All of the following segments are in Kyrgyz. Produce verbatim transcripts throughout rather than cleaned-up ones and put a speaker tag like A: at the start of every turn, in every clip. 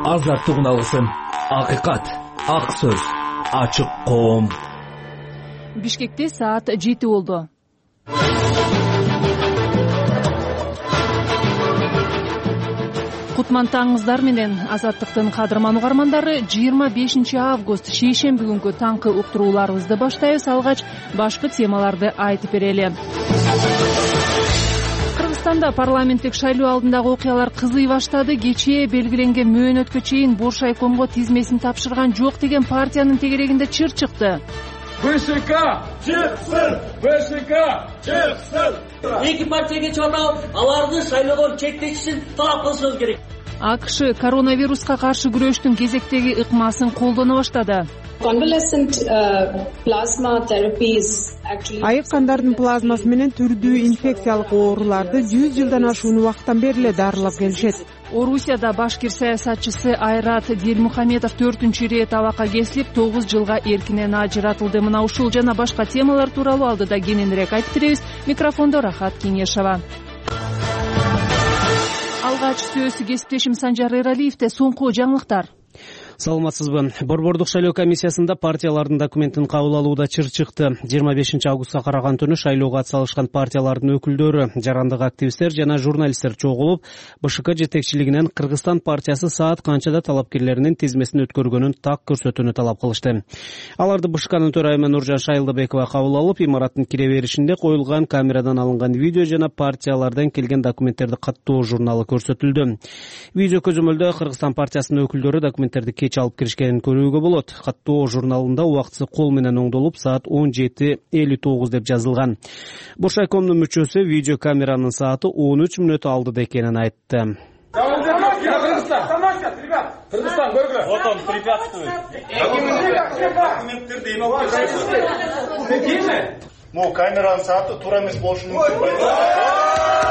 A: азаттыгын алсын. Акыйкат, ак сөз, ачык коом.
B: Бишкекте саат жети болду. Кутман таңыңыздар менен Азаттыктын кадырман угармандары. жыйырма бешинчи август шейшемби күнгү таңкы уктурууларыбызды баштайбыз. Алгач башкы темаларды айтып берели. Кыргызстанда парламенттик шайлоо алдындагы окуялар кызый баштады. Кечээ белгиленген мөөнөткө чейин Бош айкомго тизмесин тапшырган жок деген партиянын тегерегинде чыр чыкты.
C: БШК чыксын! БШК чыксын!
D: Эки партияга чыгарып, аларды шайлоодон чектешин талап кылышыбыз керек.
B: АКШ коронавируска каршы күрөштүн кезектеги ыкмасын колдоно баштады.
E: Айык кандардын плазмасы менен түрдүү инфекциялык ооруларды жүз жылдан ашуун убакыттан бери эле дарылап келишет.
B: Орусияда башкир саясатчысы Айрат Дилмухаметов төртүнчү ирет абакка кесилип, тогуз жылга эркинен ажыратылды. Мына ушул жана башка темалар тууралуу алдыда кененирээк айтып беребиз. Микрофондо Рахат Кеңешова. Алгач сөз кесиптешим Санжар Эралиевде. Соңку жаңылыктар.
F: Саламатсызбы. Борбордук шайлоо комиссиясында партиялардын документин кабыл алууда чыр чыкты. жыйырма бешинчи августка караган түнү шайлоого атсалышкан партиялардын өкүлдөрү, жарандык активисттер жана журналисттер чогулуп, БШК жетекчилигинен Кыргызстан партиясы саат канчада талапкерлеринин тизмесин өткөргөнүн так көрсөтүүнү талап кылышты. Аларды БШКнын төрайымы Нуржан Шайылдыбекова кабыл алып, имараттын кире беришинде коюлган камерадан алынган видео жана партиялардан келген документтерди каттоо журналы көрсөтүлдү. Видео көзөмөлдө Кыргызстан партиясынын өкүлдөрү документтерди кеч алып киришкенин көрүүгө болот. Каттоо журналында убактысы кол менен оңдолуп саат он жети элүү тогуз деп жазылган. Бош айкомдун мүчөсү видео камеранын сааты он үч мүнөт алдыда экенин айтты.
C: Кыргызстан көргүлө.
G: Потом препятствует. Документтерди эме
C: Кийинби?
G: Могу камеранын сааты туура эмес болушу мүмкүн.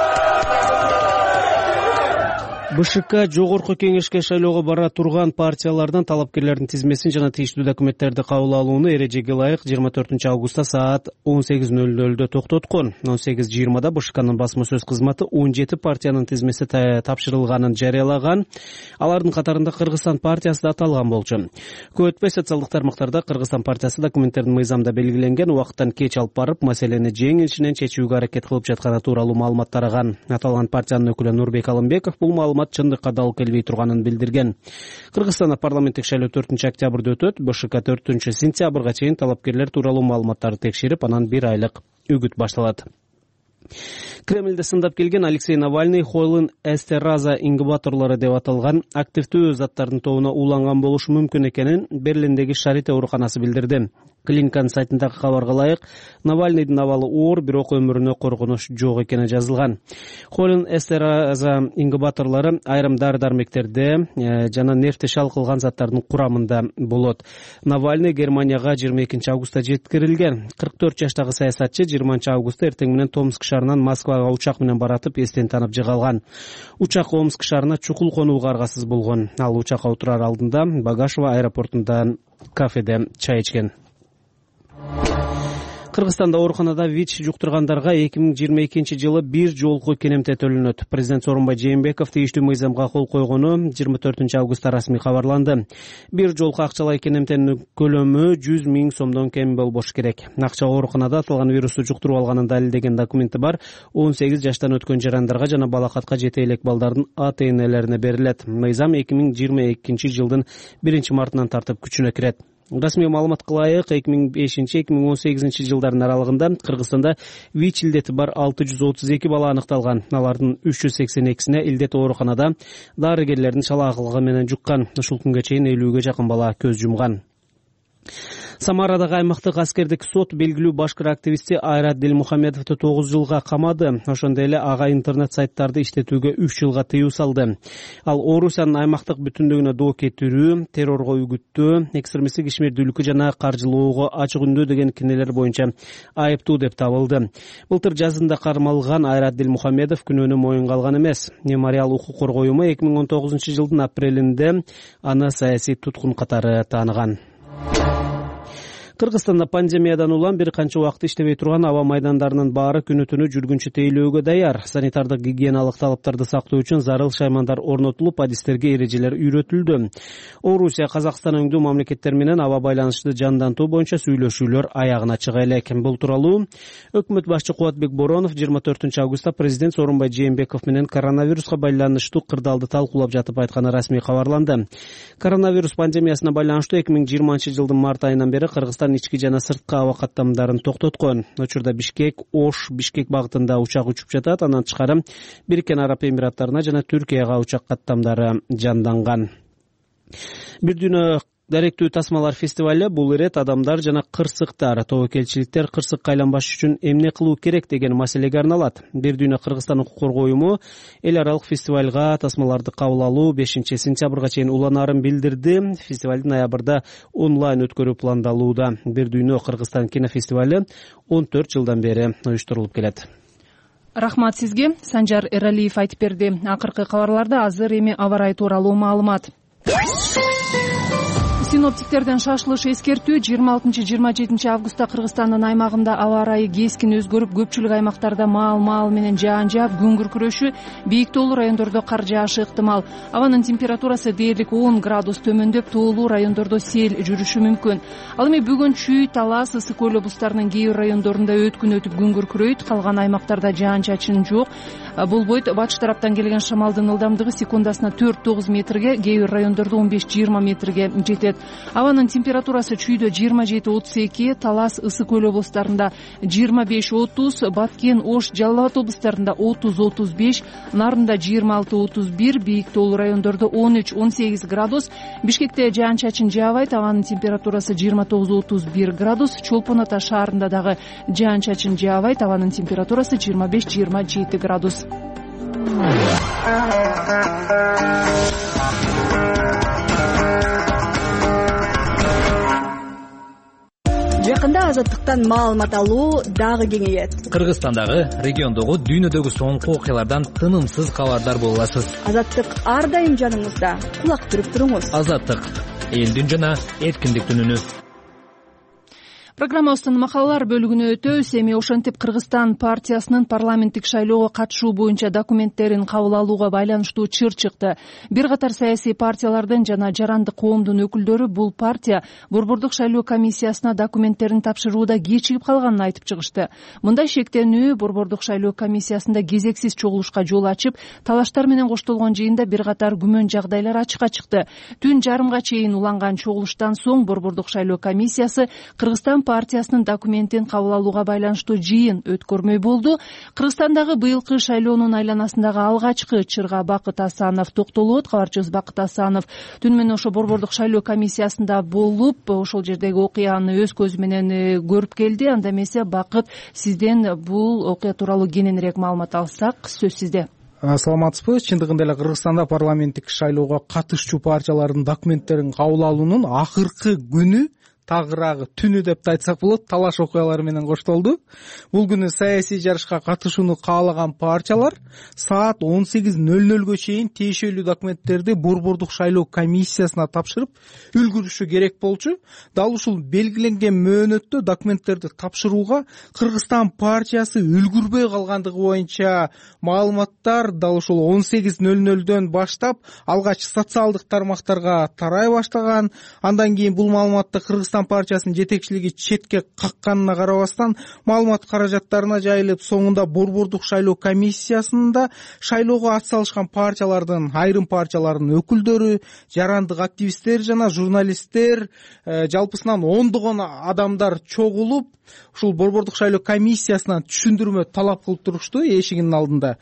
F: БШК жогорку кеңешке шайлоого бара турган партиялардан талапкерлердин тизмесин жана тийиштүү документтерди кабыл алууну эрежеге ылайык жыйырма төртүнчү августта саат он сегиз нөл нөлдө токтоткон. он сегиз жыйырмада БШКнын басма сөз кызматы он жети партиянын тизмеси тапшырылганын жарыялаган. Алардын катарында Кыргызстан партиясы да аталган болчу. Көп өтпөй социалдык тармактарда Кыргызстан партиясы документтердин мыйзамда белгиленген убакыттан кеч алып барып, маселени жеңилишинен чечүүгө аракет кылып жатканы тууралуу маалымат тараган. Аталган партиянын өкүлү Нурбек Алымбеков бул маалымат чындыкка далыл келбей турганын билдирген. Кыргызстанда парламенттик шайлоо төртүнчү октябрда өтөт. БШК төртүнчү сентябрга чейин талапкерлер тууралуу маалыматтарды текшерип, анан бир айлык үгүт башталат. Кремльде сындап келген Алексей Навальный Хойлын эстераза ингубаторлору деп аталган активдүү заттардын тобуна уланган болушу мүмкүн экенин Берлиндеги Шарите ооруканасы билдирди. Клиниканын сайтындагы кабарга ылайык, Навальныйдын абалы оор, бирок өмүрүнө коркунуч жок экени жазылган. Хойлын эстераза ингубаторлору айрым дары-дармектерде жана нефти шалкылган заттардын курамында болот. Навальный Германияга жыйырма экинчи августта жеткирилген. кырк төрт жаштагы саясатчы жыйырманчы августта эртең менен Томск шаарынан Москвага учак менен баратып эстен танып жыгалган. Учак Омск шаарына чукул конууга аргасыз болгон. Ал учакка отурар алдында Багашова аэропортунда кафеде чай ичкен. Кыргызстанда ооруканада ВИЧ жуктургандарга эки миң жыйырма экинчи жылы бир жолку кенемте төлөнөт. Президент Сооронбай Жээнбеков тийиштүү мыйзамга кол койгону жыйырма төртүнчү августта расмий кабарланды. Бир жолку акчалай кенемтенин көлөмү жүз миң сомдон кем болбош керек. Акча ооруканада аталган вирусту жуктуруп алганын далилдеген документи бар. он сегиз жаштан өткөн жарандарга жана балакатка жете элек балдардын ата энелерине берилет. Мыйзам эки миң жыйырма экинчи жылдын биринчи мартынан тартып күчүнө кирет. Расмий маалыматка ылайык эки миң бешинчи эки миң он сегизинчи жылдардын аралыгында Кыргызстанда ВИЧ илдети бар алты жүз отуз эки бала аныкталган. Алардын үч жүз сексен экисине илдет ооруканада дарыгерлердин чалаакылыгы менен жуккан. Ушул күнгө чейин элүүгө жакын бала көз жумган. Самарадагы аймактык аскердик сот белгилүү башкыр активисти Айрат Дилмухаметовду тогуз жылга камады. Ошондой эле ага интернет сайттарды иштетүүгө үч жылга тыюу салды. Ал Орусиянын аймактык бүтүндүгүнө доо кетирүү, террорго үгүттөө, экстремисттик ишмердүүлүккө жана каржылоого ачык үндөө деген кинелер боюнча айыптуу деп табылды. Былтыр жазында кармалган Айрат Дилмухаметов күнөөнү моюнга алган эмес. Мемориал укук коргоо уюму эки миң он тогузунчу жылдын апрелинде аны саясий туткун катары тааныган. Кыргызстанда пандемиядан улам бир канча убакыт иштебей турган аба майдандарынын баары күнү түнү жүргүнчү тейлөөгө даяр. Санитардык гигиеналык талаптарды сактоо үчүн зарыл шаймандар орнотулуп, адистерге эрежелер үйрөтүлдү. Орусия, Казакстан өңдүү мамлекеттер менен аба байланышты жандантуу боюнча сүйлөшүүлөр аягына чыга элек. Бул тууралуу өкмөт башчы Кубатбек Боронов жыйырма төртүнчү августта президент Сооронбай Жээнбеков менен коронавируска байланыштуу кырдаалды талкуулап жатып айтканы расмий кабарланды. Коронавирус пандемиясына байланыштуу эки миң жыйырманчы жылдын март айынан бери Кыргызстан ички жана сырткы аба каттамдарын токтоткон. Учурда Бишкек, Ош, Бишкек багытында учак учуп жатат. Андан тышкары Бириккен Араб Эмираттарына жана Түркияга учак каттамдары жанданган. Бир дүйнө даректүү тасмалар фестивале бул ирет адамдар жана кырсыктар, тобокелчиликтер кырсыкка айланбаш үчүн эмне кылуу керек деген маселеге арналат. Бир дүйнө Кыргызстан укук коргоо уюму эл аралык фестивалга тасмаларды кабыл алуу бешинчи сентябрга чейин уланаарын билдирди. Фестивалды ноябрда онлайн өткөрүү пландалууда. Бир дүйнө Кыргызстан кинофестивале он төрт жылдан бери уюштурулуп келет.
B: Рахмат сизге. Санжар Эралиев айтып берди. Акыркы кабарларда азыр эми аба ырайы тууралуу маалымат. Синоптиктерден шашылыш эскертүү: жыйырма алтынчы жыйырма жетинчи августта Кыргызстандын аймагында аба ырайы кескин өзгөрүп, көпчүлүк аймактарда маал-маал менен жаан жаап, күн күркүрөшү, бийик тоолуу райондордо кар жаашы ыктымал. Абанын температурасы дээрлик он градус төмөндөп, тоолуу райондордо сел жүрүшү мүмкүн. Ал эми бүгүн Чүй, Талас, Ысык көл облустарынын кээ бир райондорунда өткүн өтүп күн күркүрөйт, калган аймактарда жаан-чачын жок болбойт. Батыш тараптан келген шамалдын ылдамдыгы секундасына төрт тогуз метрге, кээ бир райондордо он беш жыйырма метрге жетет. Абанын температурасы Чүйдө жыйырма жети отуз эки, Талас, Ысык көл облустарында жыйырма беш отуз, Баткен, Ош, Жалал Абад облустарында отуз отуз беш, Нарында жыйырма алты отуз бир, бийик тоолуу райондордо он үч он сегиз градус. Бишкекте жаан-чачын жаабайт, абанын температурасы жыйырма тогуз отуз бир градус. Чолпон Ата шаарында дагы жаан-чачын жаабайт, абанын температурасы жыйырма беш жыйырма жети градус.
H: Жакында азаттыктан маалымат алуу дагы кеңейет.
A: Кыргызстандагы, региондогу, дүйнөдөгү соңку окуялардан тынымсыз кабардар боло аласыз.
H: Азаттык ар дайым жаныңызда. Кулак түрүп туруңуз.
A: Азаттык — элдин жана эркиндиктин үнү.
B: Программабыздын макалалар бөлүгүнө өтөбүз. Эми ошентип Кыргызстан партиясынын парламенттик шайлоого катышуу боюнча документтерин кабыл алууга байланыштуу чыр чыкты. Бир катар саясий партиялардын жана жарандык коомдун өкүлдөрү бул партия борбордук шайлоо комиссиясына документтерин тапшырууда кечигип калганын айтып чыгышты. Мындай шектенүү борбордук шайлоо комиссиясында кезексиз чогулушка жол ачып, талаштар менен коштолгон жыйында бир катар күмөн жагдайлар ачыкка чыкты. Түн жарымга чейин уланган чогулуштан соң борбордук шайлоо комиссиясы Кыргызстан партиясынын документин кабыл алууга байланыштуу жыйын өткөрмөй болду. Кыргызстандагы быйылкы шайлоонун айланасындагы алгачкы чырга Бакыт Асанов токтолот. Кабарчыбыз Бакыт Асанов түн менен ошо борбордук шайлоо комиссиясында болуп, ошол жердеги окуяны өз көзү менен көрүп келди. Анда эмесе Бакыт, сизден бул окуя тууралуу кененирээк маалымат алсак, сөз сизде.
I: Саламатсызбы? Чындыгында эле Кыргызстанда парламенттик шайлоого катышчу партиялардын документтерин кабыл алуунун акыркы күнү, тагыраагы түнү деп да айтсак болот, талаш окуялары менен коштолду. Бул күнү саясий жарышка катышууну каалаган партиялар саат он сегиз нөл нөлгө чейин тиешелүү документтерди борбордук шайлоо комиссиясына тапшырып үлгүрүшү керек болчу. Дал ушул белгиленген мөөнөттө документтерди тапшырууга Кыргызстан партиясы үлгүрбөй калгандыгы боюнча маалыматтар дал ушул он сегиз нөл нөлдөн баштап алгач социалдык тармактарга тарай баштаган. Андан кийин бул маалыматты Кыргызстан партиясынын жетекчилиги четке какканына карабастан маалымат каражаттарына жайылып, соңунда борбордук шайлоо комиссиясында шайлоого атсалышкан партиялардын, айрым партиялардын өкүлдөрү, жарандык активисттер жана журналисттер, жалпысынан ондогон адамдар чогулуп, ушул борбордук шайлоо комиссиясынан түшүндүрмө талап кылып турушту эшигинин алдында.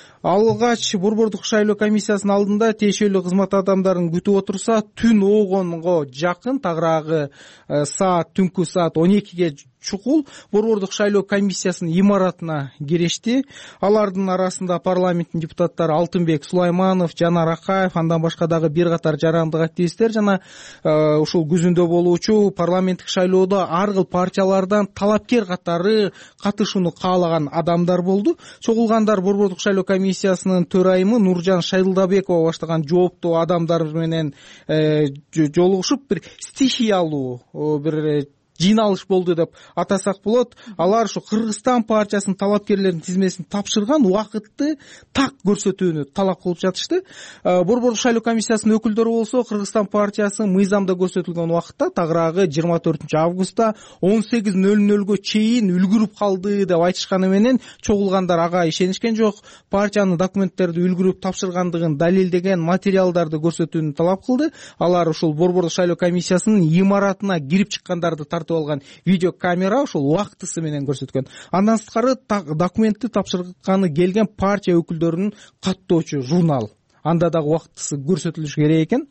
I: Алгач борбордук шайлоо комиссиясынын алдында тиешелүү кызмат адамдарын күтүп отурса, түн огонго жакын, тагыраагы саат түнкү саат он экиге чукул борбордук шайлоо комиссиясынын имаратына кирешти. Алардын арасында парламенттин депутаттары Алтынбек Сулайманов, Жанар Акаев, андан башка дагы бир катар жарандык активисттер жана ушул күзүндө болуучу парламенттик шайлоодо ар кыл партиялардан талапкер катары катышууну каалаган адамдар болду. Чогулгандар борбордук шайлоо комиссиясынын төрайымы Нуржан Шайылдабекова баштаган жооптуу адамдар менен жолугушуп, бир стихиялуу, бир жыйналыш болду деп атасак болот. Алар ушу Кыргызстан партиясынын талапкерлеринин тизмесин тапшырган убакытты так көрсөтүүнү талап кылып жатышты. Борбордук шайлоо комиссиясынын өкүлдөрү болсо Кыргызстан партиясы мыйзамда көрсөтүлгөн убакытта тагыраагы жыйырма төртүнчү августта он сегиз нөл нөлгө чейин үлгүрүп калды деп айтышканы менен чогулгандар ага ишенишкен жок. Партиянын документтерди үлгүрүп тапшыргандыгын далилдеген материалдарды көрсөтүүнү талап кылды. Алар ушул борбордук шайлоо комиссиясынын имаратына кирип чыккандарды тартып алган видео камера ушул убактысы менен көрсөткөн. Андан сырткары документти тапшырганы келген партия өкүлдөрүнүн каттоочу журнал. Анда дагы убактысы көрсөтүлүш керек экен.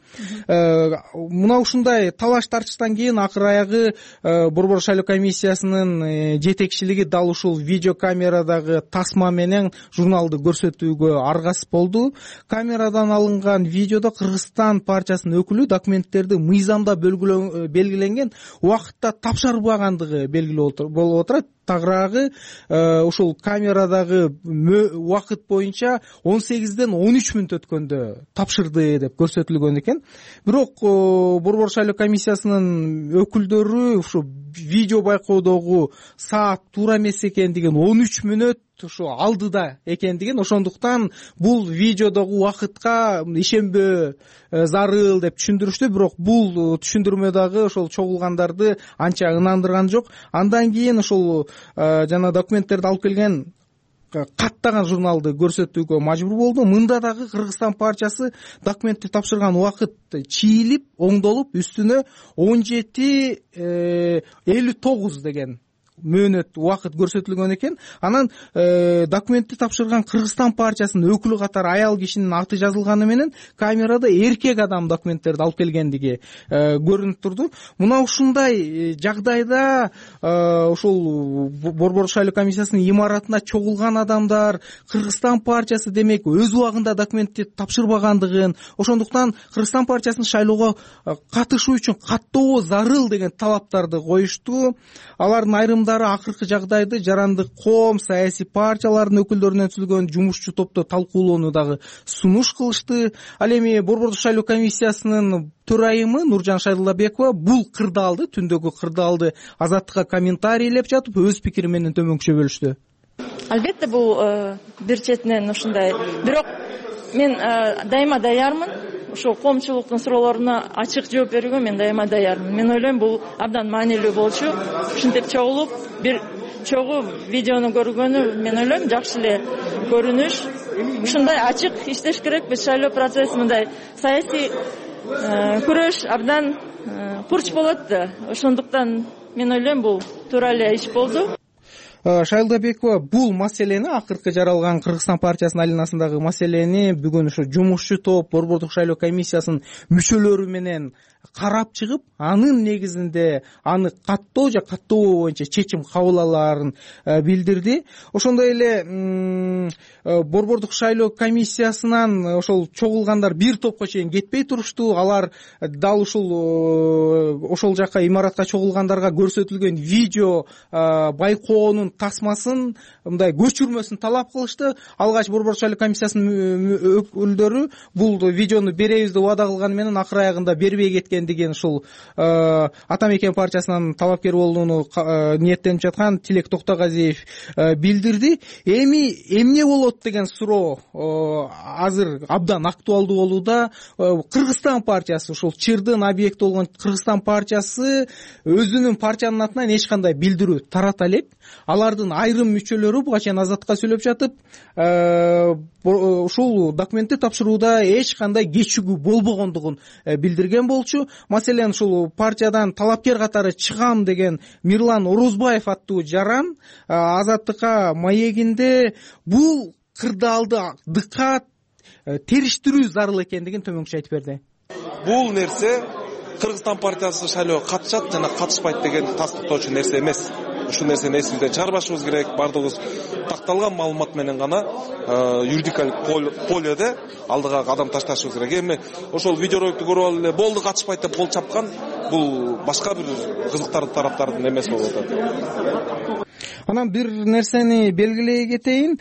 I: Мына ушундай талаш тартыштан кийин акыр аягы борбордук шайлоо комиссиясынын жетекчилиги дал ушул видео камерадагы тасма менен журналды көрсөтүүгө аргасыз болду. Камерадан алынган видеодо Кыргызстан партиясынын өкүлү документтерди мыйзамда белгиленген убакытта тапшырбагандыгы белгилүү болуп отурат. Тагыраагы ушул камерадагы убакыт боюнча он сегизден он үч мүнөт өткөндө тапшырды деп көрсөтүлгөн экен. Бирок борбордук шайлоо комиссиясынын өкүлдөрү ушу видео байкоодогу саат туура эмес экендигин, он үч мүнөт ушу алдыда экендигин, ошондуктан бул видеодогу убакытка ишенбөө зарыл деп түшүндүрүштү. Бирок бул түшүндүрмө дагы ошол чогулгандарды анча ынандырган жок. Андан кийин ушул жана документтерди алып келген каттаган журналды көрсөтүүгө мажбур болду. Мында дагы Кыргызстан партиясы документти тапшырган убакыт чийилип, оңдолуп, үстүнө он жети элүү тогуз деген мөөнөт убакыт көрсөтүлгөн экен. Анан документти тапшырган Кыргызстан партиясынын өкүлү катары аял кишинин аты жазылганы менен камерада эркек адам документтерди алып келгендиги көрүнүп турду. Мына ушундай жагдайда ушул борбордук шайлоо комиссиясынын имаратына чогулган адамдар Кыргызстан партиясы демек өз убагында документти тапшырбагандыгын, ошондуктан Кыргызстан партиясынын шайлоого катышуу үчүн каттоо зарыл деген талаптарды коюшту. Алардын айрым акыркы жагдайды жарандык коом, саясий партиялардын өкүлдөрүнөн түзүлгөн жумушчу топто талкуулоону дагы сунуш кылышты. Ал эми борбордук шайлоо комиссиясынын төрайымы Нуржан Шайдуллабекова бул кырдаалды, түндөгү кырдаалды Азаттыкка комментарийлеп жатып, өз пикири менен төмөнкүчө бөлүштү.
J: Албетте бул бир четинен ушундай. Бирок мен дайыма даярмын. Ошол коомчулуктун суроолоруна ачык жооп берүүгө мен дайыма даярмын. Мен ойлойм бул абдан маанилүү болчу. Ушинтип чогулуп, бир чогуу видеону көргөнү мен ойлойм жакшы эле көрүнүш. Ушундай ачык иштеш керекпиз. Шайлоо процесси мындай саясий күрөш абдан курч болот да. Ошондуктан мен ойлойм бул туура эле иш болду.
I: Шайлдабекова бул маселени, акыркы жаралган Кыргызстан партиясынын алинасындагы маселени бүгүн ушу жумушчу топ борбордук шайлоо комиссиясынын мүчөлөрү менен карап чыгып, анын негизинде аны каттоо же каттообоо боюнча чечим кабыл алаарын билдирди. Ошондой эле борбордук шайлоо комиссиясынан ошол чогулгандар бир топко чейин кетпей турушту. Алар дал ушул ошол жака имаратка чогулгандарга көрсөтүлгөн видео байкоонун тасмасын, мындай көчүрмөсүн талап кылышты. Алгач борбордук шайлоо комиссиясынын өкүлдөрү бул видеону беребиз деп убада кылганы менен акыр аягында бербей кеткен деген ушул Ата Мекен партиясынан талапкер болууну ниеттенип жаткан Тилек Токтогазиев билдирди. Эми эмне болот деген суроо азыр абдан актуалдуу болууда. Кыргызстан партиясы, ушул чырдын объекти болгон Кыргызстан партиясы өзүнүн партиянын атынан эч кандай билдирүү тарата элек. Алардын айрым мүчөлөрү буга чейин Азаттыкка сүйлөп жатып, ушул документти тапшырууда эч кандай кечигүү болбогондугун билдирген болчу. Маселен ушул партиядан талапкер катары чыгам деген Мирлан Орозбаев аттуу жаран Азаттыкка маегинде бул кырдаалды дыккат териштирүү зарыл экендигин төмөнкүчө айтып берди.
K: Бул нерсе Кыргызстан партиясы шайлоого катышат жана катышпайт деген тастыктоочу нерсе эмес. ушул нерсени эсибизден чыгарбашыбыз керек. Бардыгыбыз такталган маалымат менен гана юридикалык поледе алдыга кадам ташташыбыз керек. Эми ошол видеороликтти көрүп алып эле болду качпайт деп кол чапкан бул башка бир кызыктар тараптардын эмеси болуп атат.
I: Анан бир нерсени белгилей кетейин,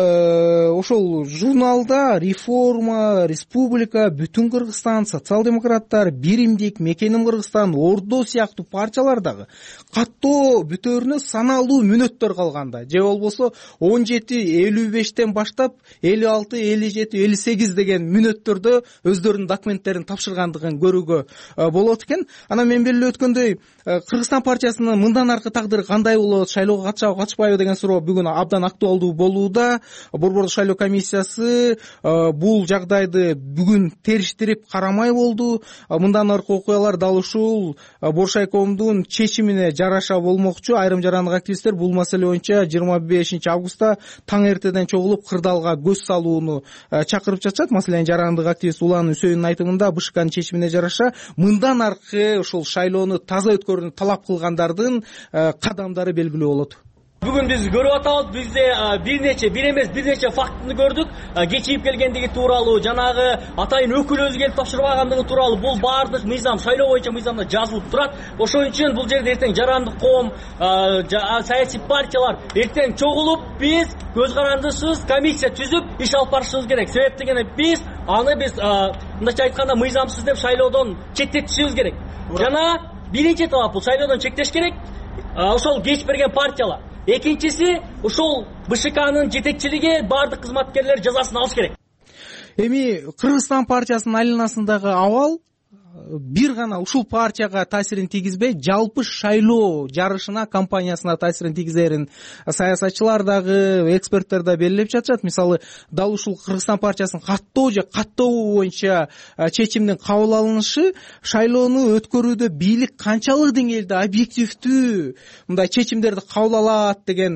I: ошол журналда Реформа, Республика, Бүтүн Кыргызстан, Социал-демократтар, Биримдик, Мекеним Кыргызстан, Ордо сыяктуу партиялар дагы каттоо бүтөөрүнө саналуу мүнөттөр калганда, же болбосо он жети элүү бештен баштап элүү алты элүү жети элүү сегиз деген мүнөттөрдө өздөрүнүн документтерин тапшыргандыгын көрүүгө болот экен. Анан мен белгилеп өткөндөй, Кыргызстан партиясынын мындан аркы тагдыры кандай болот, шайлоого катышабы катышпайбы деген суроо бүгүн абдан актуалдуу болууда. Борбордук шайлоо комиссиясы бул жагдайды бүгүн териштирип карамай болду. Мындан аркы окуялар дал ушул Боршайкомдун чечимине жараша болмокчу. Айрым жарандык активисттер бул маселе боюнча жыйырма бешинчи августта таң эртеден чогулуп кырдаалга көз салууну чакырып жатышат. Маселен жарандык активист Улан Үсөйүндүн айтымында БШКнын чечимине жараша мындан аркы ушул шайлоону таза өткөрүүнү талап кылгандардын кадамдары белгилүү болот.
D: Бүгүн биз көрүп атабыз, бизде бир нече, бир эмес бир нече фактыны көрдүк. Кечигип келгендиги тууралуу, жанагы атайын өкүл өзү келип тапшырбагандыгы тууралуу бул баардык мыйзам, шайлоо боюнча мыйзамда жазылып турат. Ошон үчүн бул жерде эртең жарандык коом, саясий партиялар эртең чогулуп, биз көз карандысыз комиссия түзүп иш алып барышыбыз керек. Себеп дегенде биз аны биз мындайча айтканда мыйзамсыз деп шайлоодон четтетишибиз керек. Жана биринчи талап бул шайлоодон чектеш керек. Ошол кеч берген партиялар. Экинчиси, ушул БШКнын жетекчилиги бардык кызматкерлер жазасын алыш керек.
I: Эми Кыргызстан партиясынын айланасындагы абал бир гана ушул партияга таасирин тийгизбей, жалпы шайлоо жарышына, кампаниясына таасирин тийгизерин саясатчылар дагы, эксперттер да белгилеп жатышат. Мисалы, дал ушул Кыргызстан партиясынын каттоо же каттоо боюнча чечимдин кабыл алынышы шайлоону өткөрүүдө бийлик канчалык деңгээлде объективдүү мындай чечимдерди кабыл алат деген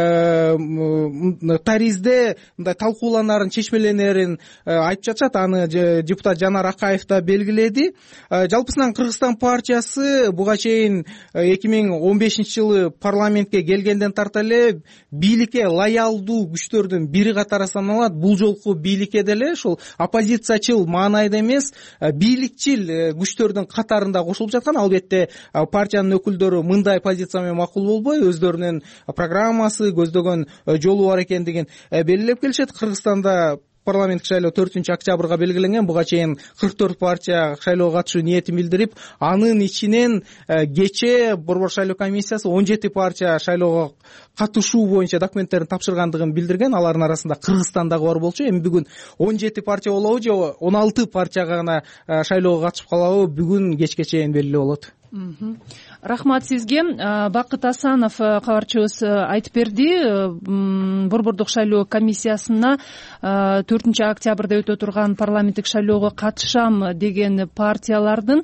I: таризде мындай талкууланарын, чечмеленерин айтып жатышат. Аны депутат Жанар Акаев да белгиледи. Жалпысынан Кыргызстан партиясы буга чейин эки миң он бешинчи жылы парламентке келгенден тарта эле бийликке лоялдуу күчтөрдүн бири катары саналат. Бул жолку бийликке деле ушул оппозициячыл маанайда эмес, бийликчил күчтөрдүн катарында кошулуп жаткан. Албетте партиянын өкүлдөрү мындай позиция менен макул болбой, өздөрүнүн программасы, көздөгөн жолу бар экендигин белгилеп келишет. Кыргызстанда парламенттик шайлоо төртүнчү октябрга белгиленген. Буга чейин кырк төрт партия шайлоого катышуу ниетин билдирип, анын ичинен кечээ Борбор шайлоо комиссиясы он жети партия шайлоого катышуу боюнча документтерин тапшыргандыгын билдирген. Алардын арасында Кыргызстан дагы бар болчу. Эми бүгүн он жети партия болобу же он алты партия гана шайлоого катышып калабы, бүгүн кечке чейин белгилүү болот.
B: Рахмат сизге. Бакыт Асанов кабарчыбыз айтып берди. Борбордук шайлоо комиссиясына төртүнчү октябрда өтө турган парламенттик шайлоого катышам деген партиялардын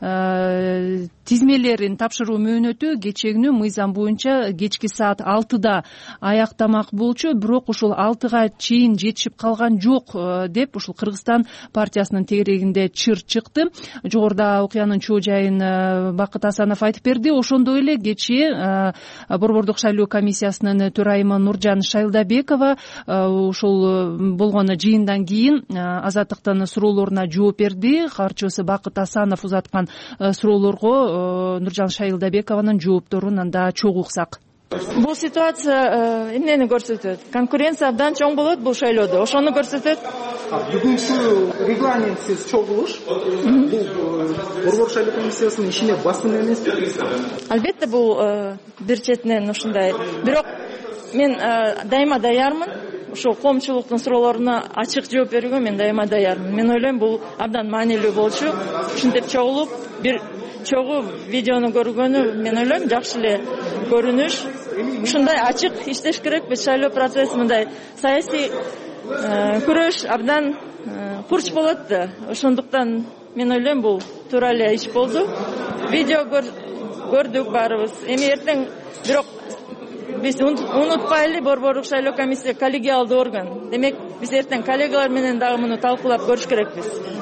B: тизмелерин тапшыруу мөөнөтү кечээ мыйзам боюнча кечки саат алтыда аяктамак болчу. Бирок ушул алтыга чейин жетишип калган жок деп ушул Кыргызстан партиясынын тегерегинде чыр чыкты. Жогоруда окуянын чоо жайын Бакыт Асанов айтып берди. Ошондой эле кечээ Борбордук шайлоо комиссиясынын төрайымы Нуржан Шайлдабекова ушул болгон жыйындан кийин Азаттыктын суроолоруна жооп берди. Кабарчыбыз Бакыт Асанов узаткан суроолорго Нуржан Шайлдабекованын жоопторун анда чогуу уксак.
J: Бул ситуация эмнени көрсөтөт? Конкуренция абдан чоң болот бул шайлоодо. Ошону көрсөтөт.
I: Бүгүнкү регламентсиз чогулуш бул Борбор шайлоо комиссиясынын ишине басым эмеспи?
J: Албетте бул бир четинен ушундай. Бирок мен дайыма даярмын. Ошол коомчулуктун суроолоруна ачык жооп берүүгө мен дайыма даярмын. Мен ойлойм бул абдан маанилүү болчу. Ушинтип чогулуп бир чогуу видеону көргөнү мен ойлойм жакшы эле көрүнүш. Ушундай ачык иштеш керекпиз. Шайлоо процесси мындай саясий күрөш абдан курч болот да. Ошондуктан мен ойлойм бул туура эле иш болду. Видео көрдүк баарыбыз. Эми эртең бирок биз унутпайлы, Борбордук шайлоо комиссия коллегиалдуу орган. Демек биз эртең коллегалар менен дагы муну талкуулап көрүш керекпиз.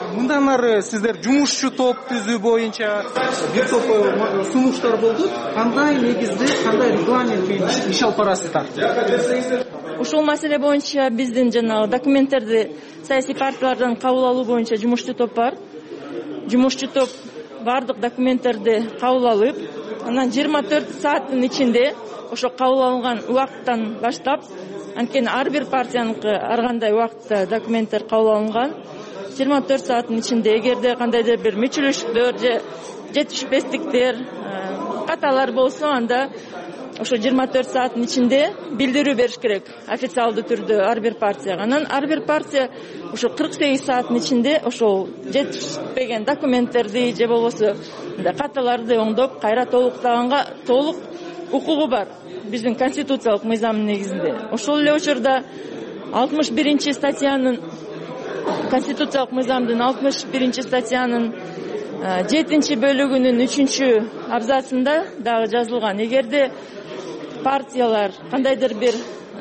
I: мындан ары сиздер жумушчу топ түзүү боюнча бир топ сунуштар болду. Кандай негизде, кандай регламент менен иш алып барасыздар?
J: Ушул маселе боюнча биздин жанагы документтерди саясий партиялардан кабыл алуу боюнча жумушчу топ бар. Жумушчу топ бардык документтерди кабыл алып, анан жыйырма төрт сааттын ичинде ошо кабыл алынган убакыттан баштап, анткени ар бир партияныкы ар кандай убакытта документтер кабыл алынган, жыйырма төрт сааттын ичинде эгерде кандайдыр бир мүчөлөшүктөр же жетишпестиктер, каталар болсо, анда ошо жыйырма төрт сааттын ичинде билдирүү бериш керек официалдуу түрдө ар бир партияга. Анан ар бир партия ошо кырк сегиз сааттын ичинде ошол жетишпеген документтерди же болбосо каталарды оңдоп кайра толуктаганга толук укугу бар биздин конституциялык мыйзамдын негизинде. Ошол эле учурда алтымыш биринчи статьянын конституциялык мыйзамдын алтымыш биринчи статьянын жетинчи бөлүгүнүн үчүнчү абзацында дагы жазылган. Эгерде партиялар кандайдыр бир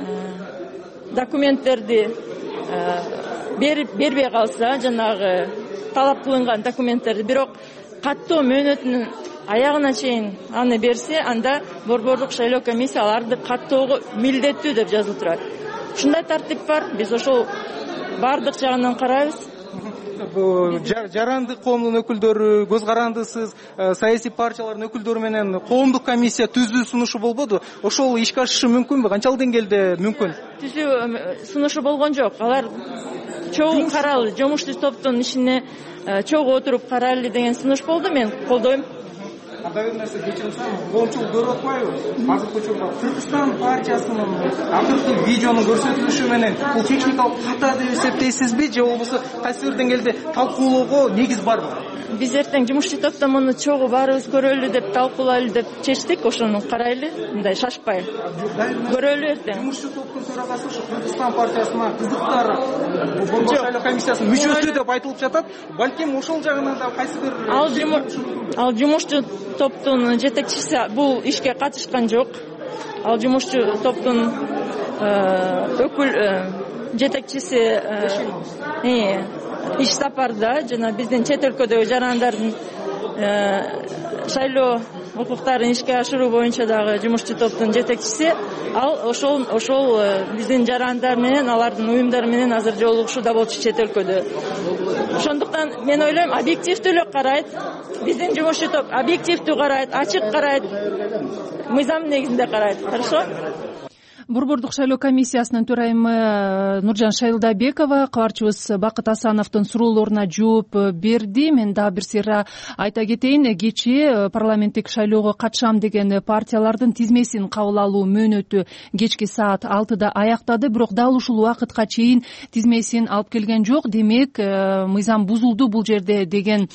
J: документтерди бербей калса, жанагы талап кылынган документтерди, бирок каттоо мөөнөтүнүн аягына чейин аны берсе, анда борбордук шайлоо комиссия аларды каттоого милдеттүү деп жазылып турат. Ушундай тартип бар. Биз ошол бардык жагынан карайбыз.
I: Жарандык коомдун өкүлдөрү, көз карандысыз саясий партиялардын өкүлдөрү менен коомдук комиссия түзүү сунушу болбоду. Ошол ишке ашышы мүмкүнбү? Канчалык деңгээлде мүмкүн?
J: Түзүү сунушу болгон жок. Алар чогуу каралы, жумуштуу топтун ишине чогуу отуруп карайлы деген сунуш болду. Мен колдойм.
I: Анда бир нерсе кечирсем, коомчулук көрүп атпайбы? Азыркы учурда Кыргызстан партиясынын акыркы видеонун көрсөтүлүшү менен бул техникалык ката деп эсептейсизби, же болбосо кайсы бир деңгээлде талкуулоого негиз барбы?
J: Биз эртең жумушчу топтон муну чогуу баарыбыз көрөлү деп, талкуулайлы деп чечтик. Ошону карайлы, мындай шашпай көрөлү эртең.
I: Жумушчу топтун төрагасы ушу Кыргызстан партиясына кызыктар борбор шайлоо комиссиясынын мүчөсү деп айтылып жатат. Балким ошол жагынан да кайсы бир
J: ал жумушчу топтун жетекчиси бул ишке катышкан жок. Ал жумушчу топтун өкүл жетекчиси иш сапарда жана биздин чет өлкөдөгү жарандардын шайлоо укуктарын ишке ашыруу боюнча дагы жумушчу топтун жетекчиси. Ал ошол ошол биздин жарандар менен, алардын уюмдары менен азыр жолугушууда болчу чет өлкөдө. Ошондуктан мен ойлойм, объективдүү эле карайт. Биздин жумушчу топ объективдүү карайт, ачык карайт, мыйзам негизинде карайт. Хорошо?
B: Борбордук шайлоо комиссиясынын төрайымы Нуржан Шайлдабекова кабарчыбыз Бакыт Асановдун суроолоруна жооп берди. Мен дагы бир сыйра айта кетейин. Кечээ парламенттик шайлоого катышам деген партиялардын тизмесин кабыл алуу мөөнөтү кечки саат алтыда аяктады, бирок дал ушул убакытка чейин тизмесин алып келген жок. Демек, мыйзам бузулду бул жерде деген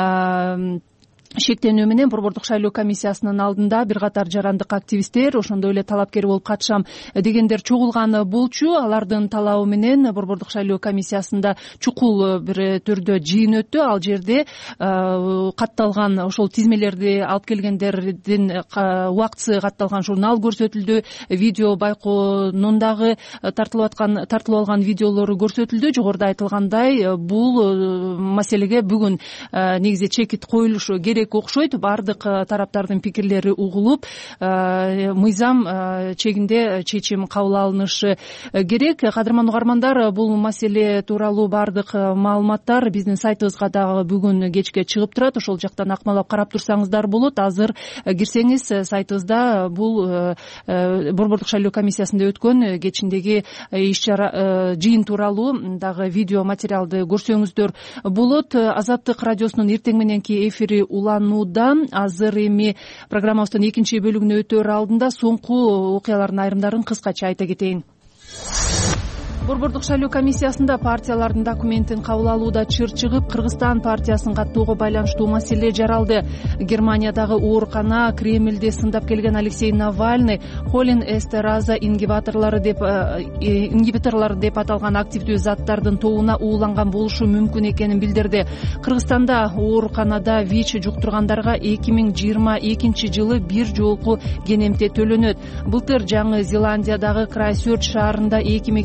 B: шектенүү менен борбордук шайлоо комиссиясынын алдында бир катар жарандык активисттер, ошондой эле талапкер болуп катышам дегендер чогулган болчу. Алардын талабы менен борбордук шайлоо комиссиясында чукул бир түрдө жыйын өттү. Ал жерде катталган ошол тизмелерди алып келгендердин убактысы катталган журнал көрсөтүлдү. Видео байкоонун дагы тартылып аткан тартылып алган видеолору көрсөтүлдү. Жогоруда айтылгандай, бул маселеге бүгүн негизи чекит коюлушу керек окшойт. Бардык тараптардын пикирлери угулуп, мыйзам чегинде чечим кабыл алынышы керек. Кадырман угармандар, бул маселе тууралуу бардык маалыматтар биздин сайтыбызга дагы бүгүн кечке чыгып турат. Ошол жактан акмалап карап турсаңыздар болот. Азыр кирсеңиз сайтыбызда бул борбордук шайлоо комиссиясында өткөн кечиндеги иш чара жыйын тууралуу дагы видео материалды көрсөңүздөр болот. Азаттык радиосунун эртең мененки эфири уланууда. Азыр эми программабыздын экинчи бөлүгүнө өтөр алдында соңку окуялардын айрымдарын кыскача айта кетейин. Борбордук шайлоо комиссиясында партиялардын документин кабыл алууда чыр чыгып, Кыргызстан партиясын каттоого байланыштуу маселе жаралды. Германиядагы оорукана Кремльде сындап келген Алексей Навальный холин эстераза ингибиторлору деп ингибиторлору деп аталган активдүү заттардын тобуна ууланган болушу мүмкүн экенин билдирди. Кыргызстанда ооруканада ВИЧ жуктургандарга эки миң жыйырма экинчи жылы бир жолку кенемте төлөнөт. Былтыр Жаңы Зеландиядагы Крайстчерч шаарында эки мектепке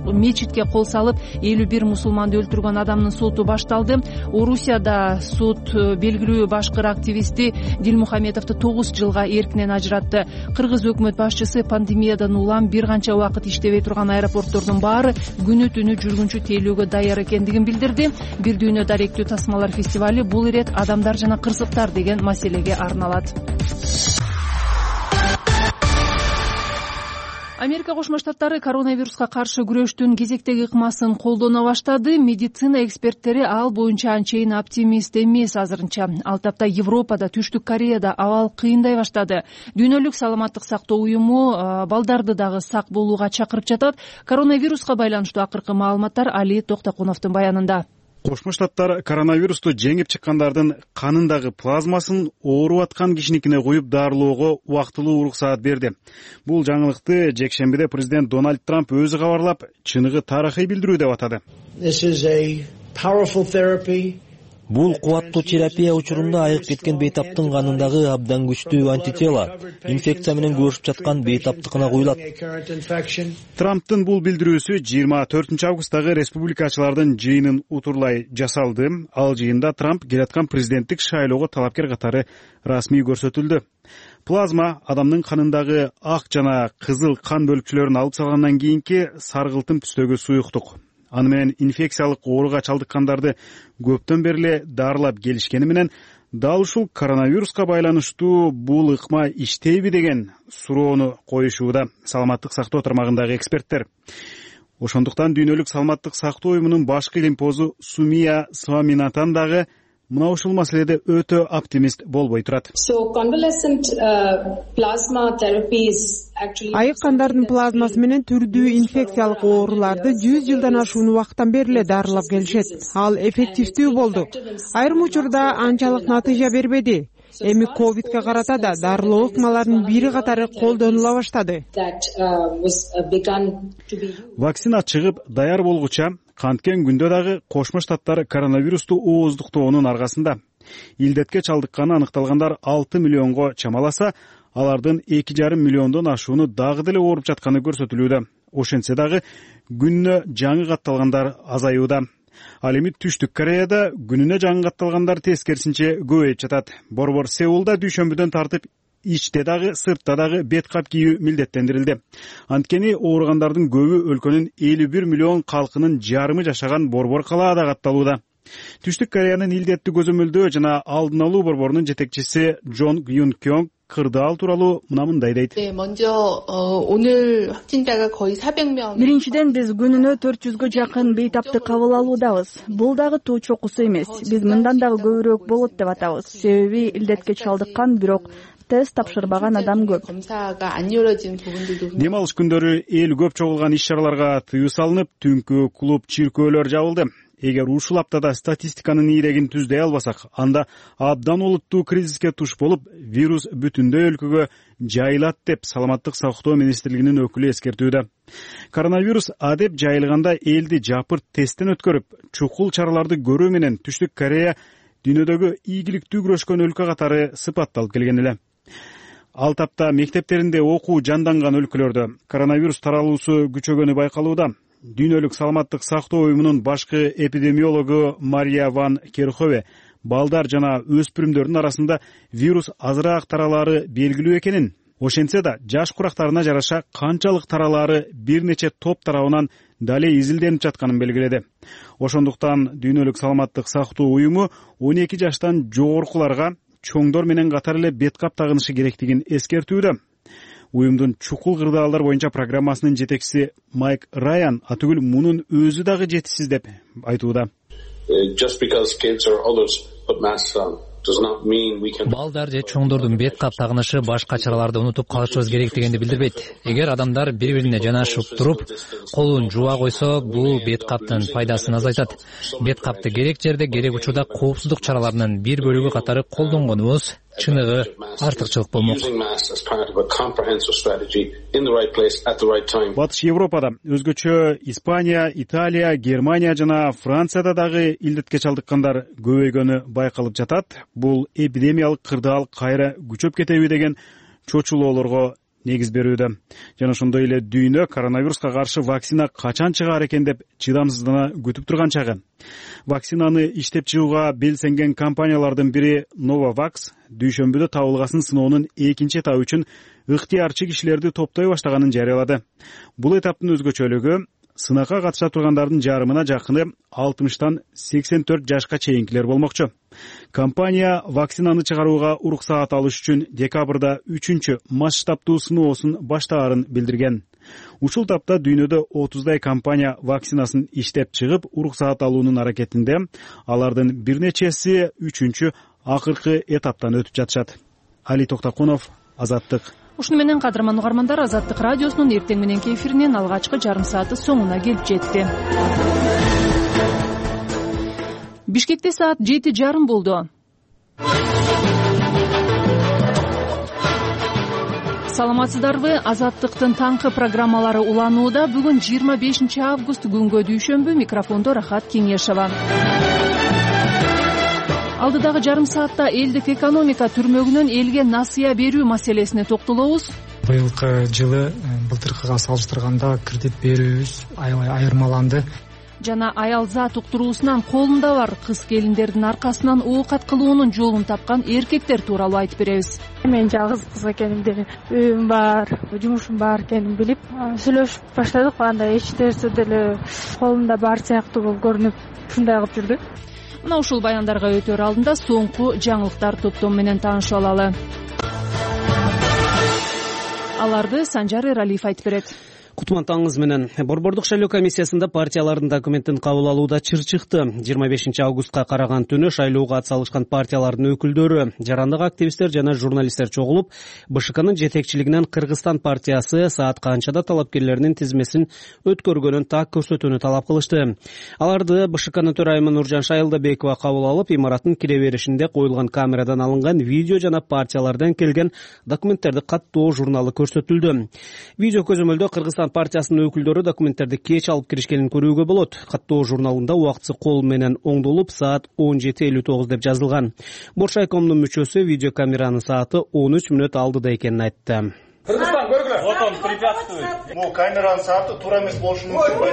B: мечитке кол салып элүү бир мусулманды өлтүргөн адамдын соту башталды. Орусияда суд белгилүү башкыр активисти Дилмухаметовду тогуз жылга эркинен ажыратты. Кыргыз өкмөт башчысы пандемиядан улам бир канча убакыт иштебей турган аэропорттордун баары күнү түнү жүргүнчү тейлөөгө даяр экендигин билдирди. Бир дүйнө даректүү тасмалар фестивали бул ирет адамдар жана кырсыктар деген маселеге арналат. Америка Кошмо Штаттары коронавируска каршы күрөштүн кезектеги ыкмасын колдоно баштады. Медицина эксперттери ал боюнча анчейин оптимист эмес азырынча. Ал тапта Европада, Түштүк Кореяда абал кыйындай баштады. Дүйнөлүк саламаттык сактоо уюму балдарды дагы сак болууга чакырып жатат. Коронавируска байланыштуу акыркы маалыматтар Али Токтокуновдун баянында.
L: Кошмо Штаттар коронавирусту жеңип чыккандардын канындагы плазмасын ооруп аткан кишиникине куюп дарылоого убактылуу уруксаат берди. Бул жаңылыкты жекшембиде президент Дональд Трамп өзү кабарлап, чыныгы тарыхый билдирүү деп атады.
A: Бул кубаттуу терапия учурунда айык кеткен бейтаптын канындагы абдан күчтүү антитело инфекция менен күрөшүп жаткан бейтаптыкына куюлат.
L: Трамптын бул билдирүүсү жыйырма төртүнчү августтагы республикачылардын жыйынын утурлай жасалды. Ал жыйында Трамп келаткан президенттик шайлоого талапкер катары расмий көрсөтүлдү. Плазма адамдын канындагы ак жана кызыл кан бөлүкчөлөрүн алып салгандан кийинки саргылтым түстөгү суюктук. Аны менен инфекциялык ооруга чалдыккандарды көптөн бери эле дарылап келишкени менен дал ушул коронавируска байланыштуу бул ыкма иштейби деген суроону коюшууда саламаттык сактоо тармагындагы эксперттер. Ошондуктан дүйнөлүк саламаттык сактоо уюмунун башкы илимпозу Сумия Сваминатан дагы мына ушул маселеде өтө оптимист болбой турат.
E: Айык кандардын плазмасы менен түрдүү инфекциялык ооруларды жүз жылдан ашуун убакыттан бери эле дарылап келишет. Ал эффективдүү болду. Айрым учурда анчалык натыйжа бербеди. Эми ковидке карата да дарылоо ыкмаларынын бири катары колдонула баштады.
L: Вакцина чыгып даяр болгуча канткен күндө дагы Кошмо Штаттар коронавирусту ооздуктоонун аргасында. Илдетке чалдыкканы аныкталгандар алты миллионго чамаласа, алардын эки жарым миллиондон ашууну дагы деле ооруп жатканы көрсөтүлүүдө. Ошентсе дагы күнүнө жаңы катталгандар азаюуда. Ал эми Түштүк Кореяда күнүнө жаңы катталгандар тескерисинче көбөйүп жатат. Борбор Сеулда дүйшөмбүдөн тартып ичте дагы сыртта дагы бет кап кийүү милдеттендирилди. Анткени ооругандардын көбү өлкөнүн элүү бир миллион калкынын жарымы жашаган борбор калаада катталууда. Түштүк Кореянын илдетти көзөмөлдөө жана алдын алуу борборунун жетекчиси Джон Юн Кёнг кырдаал тууралуу мына мындай дейт.
H: Биринчиден биз күнүнө төрт жүзгө жакын бейтапты кабыл алуудабыз. Бул дагы туу чокусу эмес. Биз мындан дагы көбүрөөк болот деп атабыз. Себеби илдетке чалдыккан бирок тест тапшырбаган адам көп.
L: Дем алыш күндөрү эл көп чогулган иш-чараларга тыюу салынып, түнкү клуб, чиркөөлөр жабылды. Эгер ушул аптада статистиканын ийрегин түздөй албасак, анда абдан олуттуу кризиске туш болуп, вирус бүтүндөй өлкөгө жайылат деп саламаттык сактоо министрлигинин өкүлү эскертүүдө. Коронавирус адеп жайылганда элди жапырт тесттен өткөрүп, чукул чараларды көрүү менен Түштүк Корея дүйнөдөгү ийгиликтүү күрөшкөн өлкө катары сыпатталып келген эле. Ал тапта мектептеринде окуу жанданган өлкөлөрдө коронавирус таралуусу күчөгөнү байкалууда. Дүйнөлүк саламаттык сактоо уюмунун башкы эпидемиологу Мария Ван Керхове балдар жана өспүрүмдөрдүн арасында вирус азыраак таралаары белгилүү экенин, ошентсе да жаш курактарына жараша канчалык таралаары бир нече топ тарабынан дале изилденип жатканын белгиледи. Ошондуктан дүйнөлүк саламаттык сактоо уюму он эки жаштан жогоркуларга чоңдор менен катар эле бет кап тагынышы керектигин эскертүүдө. Уюмдун чукул кырдаалдар боюнча программасынын жетекчиси Майк Райан атүгүл мунун өзү дагы жетишсиз деп айтууда.
M: Балдар же чоңдордун бет кап тагынышы башка чараларды унутуп калышыбыз керек дегенди билдирбейт. Эгер адамдар бири-бирине жанашып туруп, колун жууа койсо, бул бет каптын пайдасын азайтат. Бет капты керек жерде, керек учурда коопсуздук чараларынын бир бөлүгү катары колдонгонубуз чыныгы артыкчылык болмок.
L: Батыш Европада, өзгөчө Испания, Италия, Германия жана Францияда дагы илдетке чалдыккандар көбөйгөнү байкалып жатат. Бул эпидемиялык кырдаал кайра күчөп кетеби деген чочулоолорго негиз берүүдө. Жана ошондой эле дүйнө коронавируска каршы вакцина качан чыгаар экен деп чыдамсыздана күтүп турган чагы. Вакцинаны иштеп чыгууга белсенген компаниялардын бири Novavax дүйшөмбүдө табылгасын сыноонун экинчи этабы үчүн ыктыярчы кишилерди топтой баштаганын жарыялады. Бул этаптын өзгөчөлүгү сынакка катыша тургандардын жарымына жакыны алтымыштан сексен төрт жашка чейинкилер болмокчу. Компания вакцинаны чыгарууга уруксаат алыш үчүн декабрда үчүнчү масштабтуу сыноосун баштаарын билдирген. Ушул тапта дүйнөдө отуздай компания вакцинасын иштеп чыгып, уруксаат алуунун аракетинде, алардын бир нечеси үчүнчү акыркы этаптан өтүп жатышат. Али Токтокунов, Азаттык.
B: Ушуну менен кадырман угармандар, Азаттык радиосунун эртең мененки эфиринин алгачкы жарым сааты соңуна келип жетти. Бишкекте саат жети жарым болду. Саламатсыздарбы? Азаттыктын таңкы программалары уланууда. Бүгүн жыйырма бешинчи август күнгө дүйшөмбү. Микрофондо Рахат Кеңешова. Алдыдагы жарым саатта элдик экономика түрмөгүнөн элге насыя берүү маселесине токтолобуз.
N: Быйылкы жылы былтыркыга салыштырганда кредит берүүбүз аябай айырмаланды.
B: Жана аял зат уктуруусунан колунда бар кыз келиндердин аркасынан оокат кылуунун жолун тапкан эркектер тууралуу айтып беребиз.
O: Мен жалгыз кыз экенимди, үйүм бар, жумушум бар экенин билип сүйлөшүп баштадык. Анда эч нерсе деле колумда бар сыяктуу болуп көрүнүп, ушундай кылып жүрдү. Мына ушул баяндарга өтөр алдында соңку жаңылыктар топтому менен таанышып алалы. Аларды Санжар Эралиев айтып берет.
F: Кутман таңыңыз менен. Борбордук шайлоо комиссиясында партиялардын документин кабыл алууда чыр чыкты. жыйырма бешинчи августка караган түнү шайлоого атсалышкан партиялардын өкүлдөрү, жарандык активисттер жана журналисттер чогулуп, БШКнын жетекчилигинен Кыргызстан партиясы саат канчада талапкерлеринин тизмесин өткөргөнүн так көрсөтүүнү талап кылышты. Аларды БШКнын төрайымы Нуржан Шайылдабекова кабыл алып, имараттын кире беришинде коюлган камерадан алынган видео жана партиялардан келген документтерди каттоо журналы көрсөтүлдү. Видео көзөмөлдө Кыргызстан партиясынын өкүлдөрү документтерди кеч алып киришкенин көрүүгө болот. Каттоо журналында убактысы кол менен оңдолуп саат он жети элүү тогуз деп жазылган. Боршайкомдун мүчөсү видеокамеранын сааты он үч мүнөт алдыда экенин айтты.
C: Кыргызстан көргүлө.
G: Вот он препятствует. Бул камеранын сааты туура эмес болушу мүмкүн.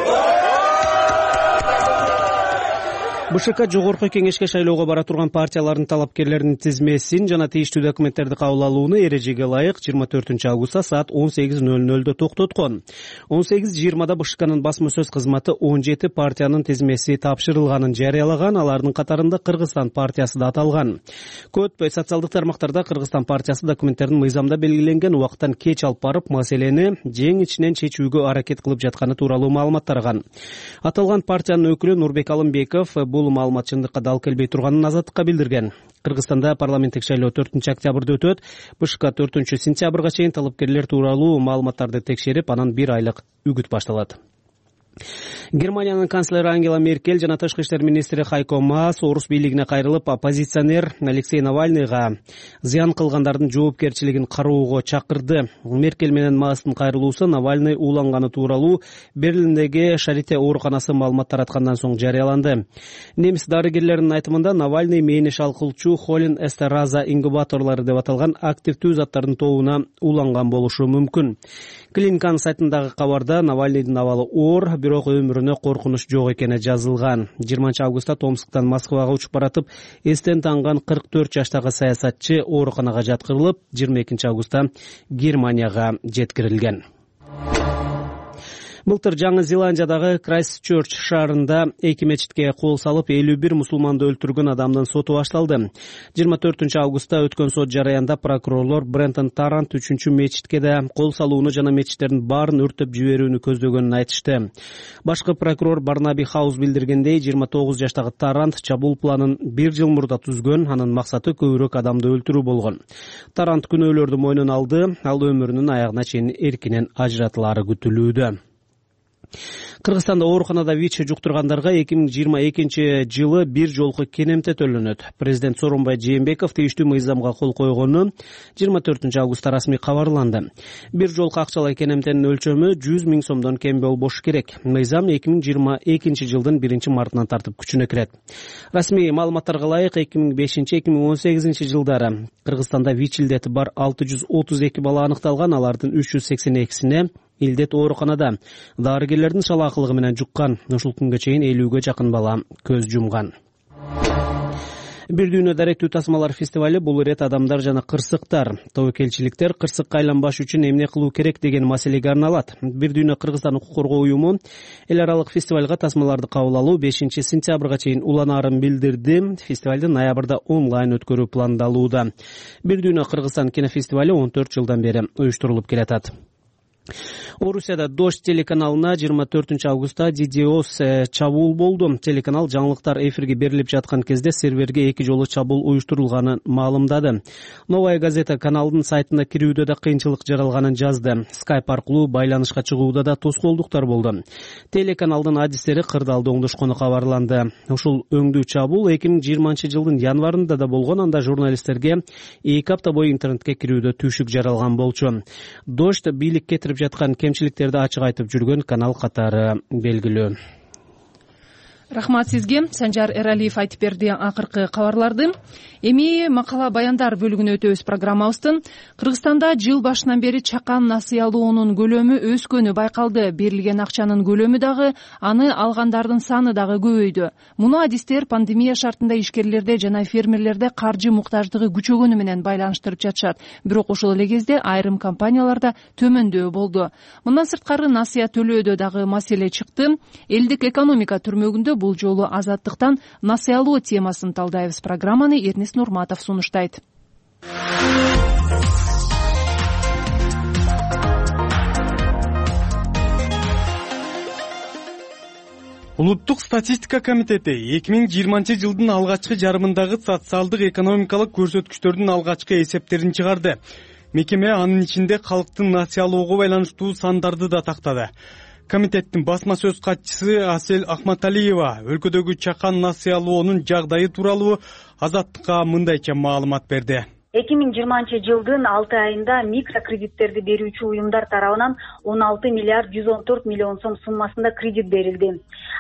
F: БШК жогорку кеңешке шайлоого бара турган партиялардын талапкерлеринин тизмесин жана тийиштүү документтерди кабыл алууну эрежеге ылайык жыйырма төртүнчү августта саат он сегиз ноль нольдо токтоткон. он сегиз жыйырмада БШКнын басма сөз кызматы он жети партиянын тизмеси тапшырылганын жарыялаган, алардын катарында Кыргызстан партиясы да аталган. Көп өтпөй социалдык тармактарда Кыргызстан партиясы документтерин мыйзамда белгиленген убакыттан кеч алып барып, маселени жең ичинен чечүүгө аракет кылып жатканы тууралуу маалымат тараган. Аталган партиянын өкүлү Нурбек Алымбеков бул маалымат чындыкка дал келбей турганын Азаттыкка билдирген. Кыргызстанда парламенттик шайлоо төртүнчү октябрда өтөт. БШК төртүнчү сентябрга чейин талапкерлер тууралуу маалыматтарды текшерип, анан бир айлык үгүт башталат. Германиянын канцлери Ангела Меркель жана тышкы иштер министри Хайко Маас орус бийлигине кайрылып, оппозиционер Алексей Навальныйга зыян кылгандардын жоопкерчилигин кароого чакырды. Меркель менен Маастын кайрылуусу Навальный ууланганы тууралуу Берлиндеги Шарите ооруканасы маалымат тараткандан соң жарыяланды. Немис дарыгерлеринин айтымында Навальный мээни шалкылчу холин эстераза инкубаторлору деп аталган активдүү заттардын тобуна ууланган болушу мүмкүн. Клиниканын сайтындагы кабарда Навальныйдын абалы оор, бирок өмүрүнө коркунуч жок экени жазылган. жыйырманчы августта Томсктан Москвага учуп баратып, эстен танган кырк төрт жаштагы саясатчы ооруканага жаткырылып, жыйырма экинчи августта Германияга жеткирилген. Былтыр Жаңы Зеландиядагы Крайстчерч шаарында эки мечитке кол салып, элүү бир мусулманды өлтүргөн адамдын соту башталды. жыйырма төртүнчү августта өткөн сот жараянда прокурорлор Брентон Тарант үчүнчү мечитке да кол салууну жана мечиттердин баарын өрттөп жиберүүнү көздөгөнүн айтышты. Башкы прокурор Барнаби Хаус билдиргендей, жыйырма тогуз жаштагы Тарант чабуул планын бир жыл мурда түзгөн, анын максаты көбүрөөк адамды өлтүрүү болгон. Тарант күнөөлөрдү мойнуна алды, ал өмүрүнүн аягына чейин эркинен ажыратылары күтүлүүдө. Кыргызстанда ооруканада ВИЧ жуктургандарга эки миң жыйырма экинчи жылы бир жолку кенемте төлөнөт. Президент Сооронбай Жээнбеков тийиштүү мыйзамга кол койгону жыйырма төртүнчү августта расмий кабарланды. Бир жолку акчалай кенемтенин өлчөмү жүз миң сомдон кем болбошу керек. Мыйзам эки миң жыйырма экинчи жылдын биринчи мартынан тартып күчүнө кирет. Расмий маалыматтарга ылайык эки миң бешинчи эки миң он сегизинчи жылдары Кыргызстанда ВИЧ илдети бар алты жүз отуз эки бала аныкталган, алардын үч жүз сексен экисине илдет ооруканада дарыгерлердин шалаакылыгы менен жуккан. Ушул күнгө чейин элүүгө жакын бала көз жумган. Бир дүйнө даректүү тасмалар фестивали бул ирет адамдар жана кырсыктар, тобокелчиликтер кырсыкка айланбаш үчүн эмне кылуу керек деген маселеге арналат. Бир дүйнө Кыргызстан укук коргоо уюму эл аралык фестивалга тасмаларды кабыл алуу бешинчи сентябрга чейин уланаарын билдирди. Фестивалды ноябрда онлайн өткөрүү пландалууда. Бир дүйнө Кыргызстан кинофестивали он төрт жылдан бери уюштурулуп келатат. Орусияда Дождь телеканалына жыйырма төртүнчү августта дидиос чабуул болду. Телеканал жаңылыктар эфирге берилип жаткан кезде серверге эки жолу чабуул уюштурулганын маалымдады. Новая газета каналдын сайтына кирүүдө да кыйынчылык жаралганын жазды. Skype аркылуу байланышка чыгууда да тоскоолдуктар болду. Телеканалдын адистери кырдаалда оңдошкону кабарланды. Ушул өңдүү чабуул эки миң жыйырманчы жылдын январында да болгон. Анда журналисттерге эки апта бою интернетке кирүүдө түйшүк жаралган болчу. Дождь бийлик кетирип жаткан кемчиликтерди ачык айтып жүргөн канал катары белгилүү. Рахмат сизге. Санжар Эралиев айтып берди акыркы кабарларды. Эми макала баяндар бөлүгүнө өтөбүз программабыздын. Кыргызстанда жыл башынан бери чакан насыялоонун көлөмү өскөнү байкалды. Берилген акчанын көлөмү дагы, аны алгандардын саны дагы көбөйдү. Муну адистер пандемия шартында ишкерлерде жана фермерлерде каржы муктаждыгы күчөгөнү менен байланыштырып жатышат. Бирок ошол эле кезде айрым компанияларда төмөндөө болду. Мындан сырткары насыя төлөөдө дагы маселе чыкты. Элдик экономика түрмөгүндө бул жолу азаттыктан насыялоо темасын талдайбыз. Программаны Эрнис Нурматов сунуштайт.
P: Улуттук статистика комитети эки миң жыйырманчы жылдын алгачкы жарымындагы социалдык экономикалык көрсөткүчтөрдүн алгачкы эсептерин чыгарды. Мекеме анын ичинде калктын насыялоого байланыштуу сандарды да тактады. Комитеттин басма сөз катчысы Асель Ахматалиева өлкөдөгү чакан насыялоонун жагдайы тууралуу Азаттыкка мындайча маалымат берди.
Q: эки миң жыйырманчы жылдын алты айында микрокредиттерди берүүчү уюмдар тарабынан он алты миллиард жүз он төрт миллион сом суммасында кредит берилди.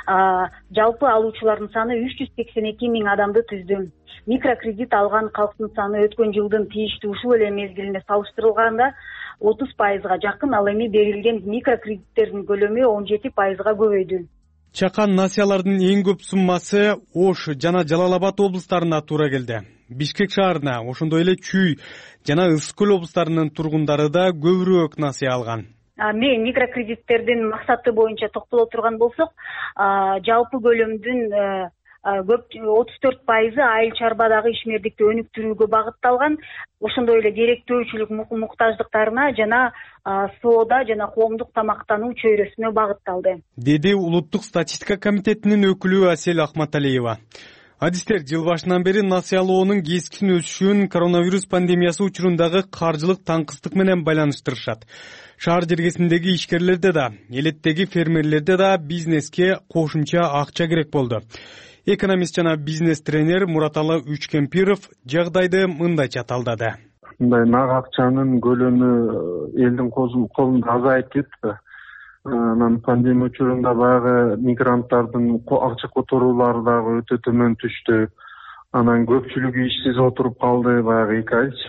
Q: Жалпы алуучулардын саны үч жүз сексен эки миң адамды түздү. Микрокредит алган калктын саны өткөн жылдын тийиштүү ушул эле мезгилине салыштырылганда отуз пайызга жакын, ал эми берилген микрокредиттердин көлөмү он жети пайызга көбөйдү.
P: Чакан насыялардын эң көп суммасы Ош жана Жалал Абад облустарына туура келди. Бишкек шаарына, ошондой эле Чүй жана Ысык көл облустарынын тургундары да көбүрөөк насыя алган.
Q: Мен микрокредиттердин максаты боюнча токтоло турган болсок, жалпы көлөмдүн көп отуз төрт пайызы айыл чарбадагы ишмердикти өнүктүрүүгө багытталган. Ошондой эле деректөөчүлүк муктаждыктарына жана соода жана коомдук тамактануу чөйрөсүнө багытталды,
P: деди Улуттук статистика комитетинин өкүлү Асель Ахматалиева. Адистер жыл башынан бери насыялоонун кескин өсүшүн коронавирус пандемиясы учурундагы каржылык таңкыстык менен байланыштырышат. Шаар жергесиндеги ишкерлерде да, элеттеги фермерлерде да бизнеске кошумча акча керек болду. Экономист жана бизнес тренер Мураталы Үчкемпиров жагдайды мындайча талдады.
R: Мындай нак акчанын көлөмү элдин колунда азайып кетти. Анан пандемия учурунда баягы мигранттардын акча которуулары дагы өтө төмөн түштү. Анан көпчүлүгү ишсиз отуруп калды баягы эки айчы.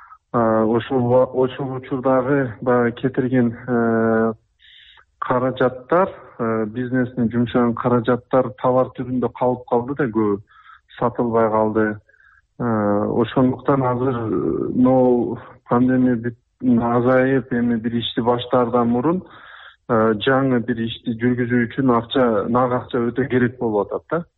R: Ошол ошол учурдагы баягы кетирген каражаттар, бизнестин жумшаган каражаттар товар түрүндө калып калды да көбү сатылбай калды. Ошондуктан азыр но пандемия азайып, эми бир ишти баштаардан мурун жаңы бир ишти жүргүзүү үчүн акча, нак акча өтө керек болуп атат да.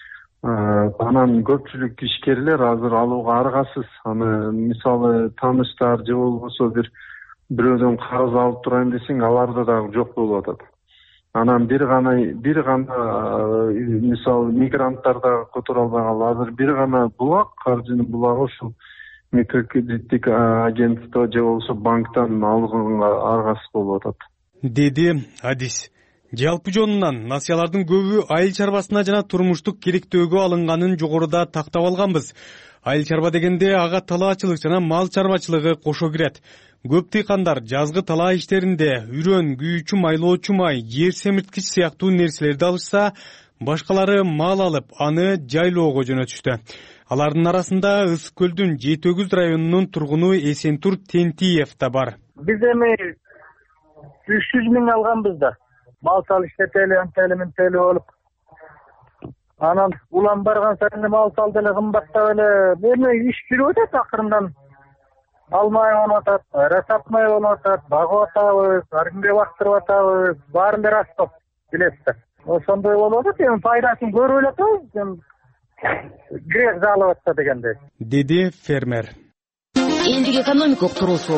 R: Анан көпчүлүк ишкерлер азыр алууга аргасыз. Аны мисалы тааныштар же болбосо бир бирөөдөн карыз алып турайын десең, аларда дагы жок болуп атат. Анан бир гана бир гана мисалы мигранттар дагы которо албай калды. Азыр бир гана булак, каржынын булагы ушул микрокредиттик агентство же болбосо банктан алганга аргасыз болуп атат,
P: деди адис. Жалпы жонунан насыялардын көбү айыл чарбасына жана турмуштук керектөөгө алынганын жогоруда тактап алганбыз. Айыл чарба дегенде ага талаачылык жана мал чарбачылыгы кошо кирет. Көп дыйкандар жазгы талаа иштеринде үрөн, күйүүчү майлоочу май, жер семирткич сыяктуу нерселерди алышса, башкалары мал алып, аны жайлоого жөнөтүштү. Алардын арасында Ысык көлдүн жети өгүз районунун тургуну Эсентур Тентиев да бар.
S: Биз эми үч жүз миң алганбыз да. Мал салыштетели, антели, ментели болуп. Анан улам барган сайын мал салды эле кымбаттап эле. Эми иш жүрүп атат акырындан. Алмай болуп атат, расатмай болуп атат, багып атабыз, ар кимге бактырып атабыз, баарын бери астып, билесиз. Ошондой болуп атат, эми пайдасын көрүп эле атабыз, эми грех залып атса дегендей.
P: Деди фермер.
T: Элдик экономикалык туруусу.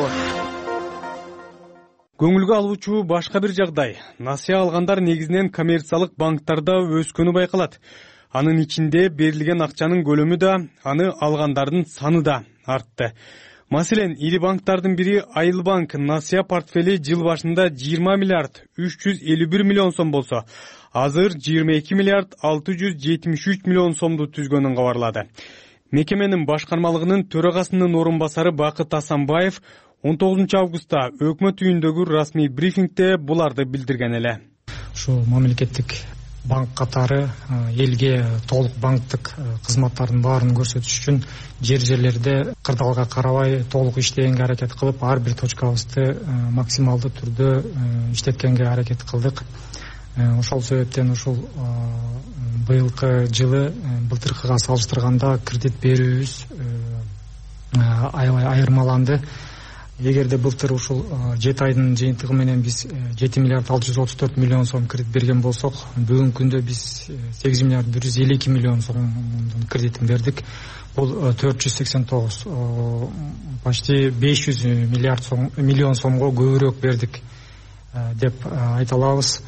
P: Көңүлгө алуучу башка бир жагдай. Насыя алгандар негизинен коммерциялык банктарда өскөнү байкалат. Анын ичинде берилген акчанын көлөмү да, аны алгандардын саны да артты. Маселен, ири банктардын бири Айыл банк насыя портфели жыл башында жыйырма миллиард үч жүз элүү бир миллион сом болсо, азыр жыйырма эки миллиард алты жүз жетимиш үч миллион сомду түзгөнүн кабарлады. Мекеменин башкармалыгынын төрагасынын орун басары Бакыт Асанбаев он тогузунчу августта өкмөт үйүндөгү расмий брифингде буларды билдирген эле.
N: Ушул мамлекеттик банк катары элге толук банктык кызматтардын баарын көрсөтүш үчүн жер жерлерде кырдаалга карабай толук иштегенге аракет кылып, ар бир точкабызды максималдуу түрдө иштеткенге аракет кылдык. Ошол себептен ушул быйылкы жылы былтыркыга салыштырганда кредит берүүбүз аябай айырмаланды. Эгерде былтыр ушул жети айдын жыйынтыгы менен биз жети миллиард алты жүз отуз төрт миллион сом кредит берген болсок, бүгүнкү күндө биз сегиз миллиард бир жүз элүү эки миллион сомдун кредитин бердик. Бул төрт жүз сексен тогуз, почти беш жүз миллиард сом миллион сомго көбүрөөк бердик деп айта алабыз.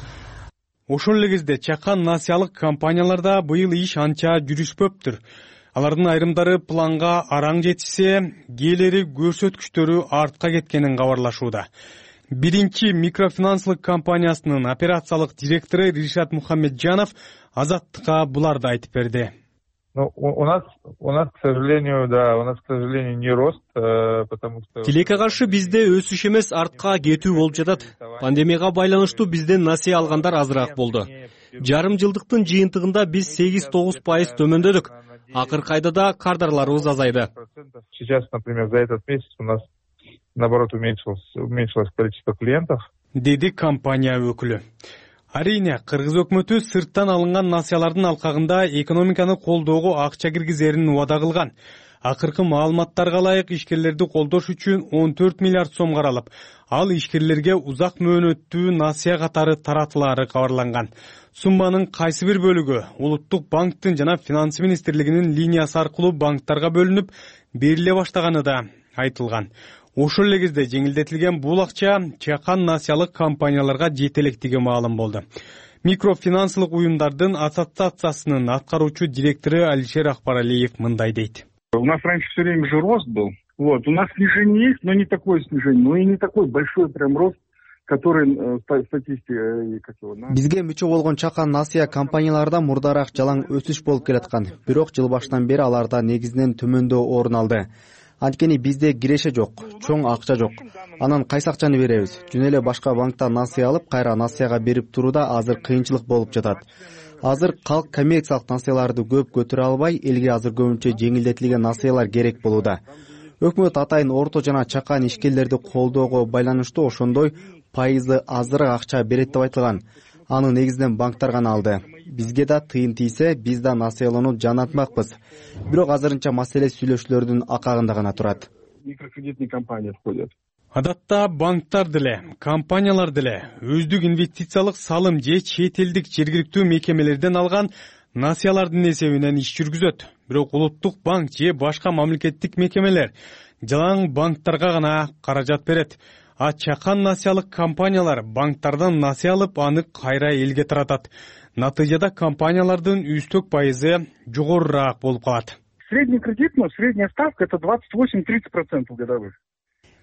P: Ошол эле кезде чакан насыялык компанияларда быйыл иш анча жүрүшпөптүр. Алардын айрымдары планга араң жетишсе, кээлери көрсөткүчтөрү артка кеткенин кабарлашууда. Биринчи микрофинансылык компаниясынын операциялык директору Ришат Мухаммеджанов Азаттыкка буларды айтып берди.
U: Ну, у нас, у нас, к сожалению, да, у нас, к сожалению, не рост, потому что...
V: Тилекке каршы бизде өсүш эмес, артка кетүү болуп жатат. Пандемияга байланыштуу бизден насыя алгандар азыраак болду. Жарым жылдыктын жыйынтыгында биз сегиз тогуз пайыз төмөндөдүк. Акыркы айда да кардарларыбыз азайды.
U: Сейчас, например, за этот месяц у нас, наоборот, уменьшилось, уменьшилось количество клиентов.
P: Деди компания өкүлү. Арине, Кыргыз өкмөтү сырттан алынган насыялардын алкагында экономиканы колдоого акча киргизерин убада кылган. Акыркы маалыматтарга ылайык ишкерлерди колдош үчүн он төрт миллиард сом каралып, ал ишкерлерге узак мөөнөттүү насыя катары таратылаары кабарланган. Сумманын кайсы бир бөлүгү Улуттук банктын жана Финанс министрлигинин линиясы аркылуу банктарга бөлүнүп бериле баштаганы да айтылган. Ошол эле кезде жеңилдетилген бул акча чакан насыялык компанияларга жете электиги маалым болду. Микрофинансылык уюмдардын ассоциациясынын аткаруучу директору Алишер Акбаралиев мындай дейт.
W: У нас раньше все время же рост был. Вот, у нас снижение есть, но не такое снижение, но и не такой большой прям рост, который статистика, как его,
X: Бизге мүчө болгон чакан насыя компанияларда мурдараак жалаң өсүш болуп келаткан. Бирок жыл башынан бери аларда негизинен төмөндөө орун алды. Анткени бизде киреше жок, чоң акча жок. Анан кайсы акчаны беребиз? Жөн эле башка банктан насыя алып, кайра насыяга берип турууда азыр кыйынчылык болуп жатат. Азыр калк коммерциялык насыяларды көп көтөрө албай, элге азыр көбүнчө жеңилдетилген насыялар керек болууда. Өкмөт атайын орто жана чакан ишкерлерди колдоого байланыштуу ошондой пайызы азыраак акча берет деп айтылган. Аны негизинен банктар гана алды. Бизге да тыйын тийсе, биз да насыялоону жанатмакпыз. Бирок азырынча маселе сүйлөшүүлөрдүн акагында гана турат.
W: Микрокредитный компания входят.
P: Адатта банктар деле, компаниялар деле өздүк инвестициялык салым же чет элдик жергиликтүү мекемелерден алган насыялардын эсебинен иш жүргүзөт. Бирок Улуттук банк же башка мамлекеттик мекемелер жалаң банктарга гана каражат берет. А чакан насыялык компаниялар банктардан насыя алып, аны кайра элге таратат. Натыйжада компаниялардын үстөк пайызы жогорураак болуп калат.
W: Средний кредит, но средняя ставка это двадцать восемь — тридцать процентов годовых.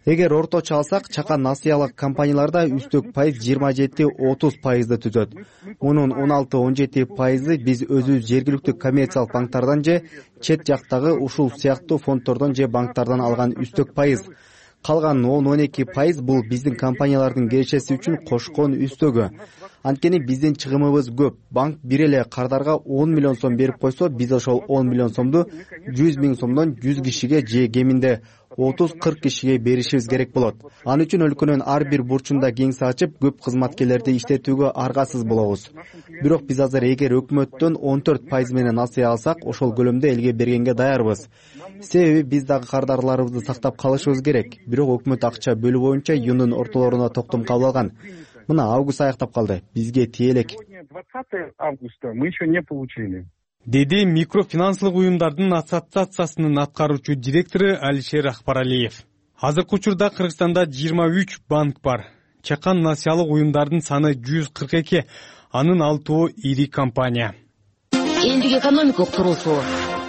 X: эгер орточо алсак чакан насыялык компанияларда үстөк пайыз жыйырма жети отуз пайызды түзөт. Мунун он алты он жети пайызы биз өзүбүз жергиликтүү коммерциялык банктардан же чет жактагы ушул сыяктуу фонддордон же банктардан алган үстөк пайыз. Калган он он эки пайыз бул биздин компаниялардын кирешеси үчүн кошкон үстөгү. Анткени биздин чыгымыбыз көп. Банк бир эле кардарга он миллион сом берип койсо, биз ошол он миллион сомду жүз миң сомдон жүз кишиге же кеминде отуз кырк кишиге беришибиз керек болот. Ал үчүн өлкөнүн ар бир бурчунда кеңсе ачып, көп кызматкерлерди иштетүүгө аргасыз болобуз. Бирок биз азыр эгер өкмөттөн он төрт пайыз менен насыя алсак, ошол көлөмдө элге бергенге даярбыз. Себеби биз дагы кардарларыбызды сактап калышыбыз керек. Бирок өкмөт акча бөлүү боюнча июндун ортолоруна токтом кабыл алган. Мына август аяктап калды. Бизге тие элек.
W: двадцатого августа мы еще не получили.
P: Деди микрофинансылык уюмдардын ассоциациясынын аткаруучу директору Алишер Акбаралиев. Азыркы учурда Кыргызстанда жыйырма үч банк бар. Чакан насыялык уюмдардын саны жүз кырк эки, анын алтоо ири компания.
T: Элдик экономика уктуруусу.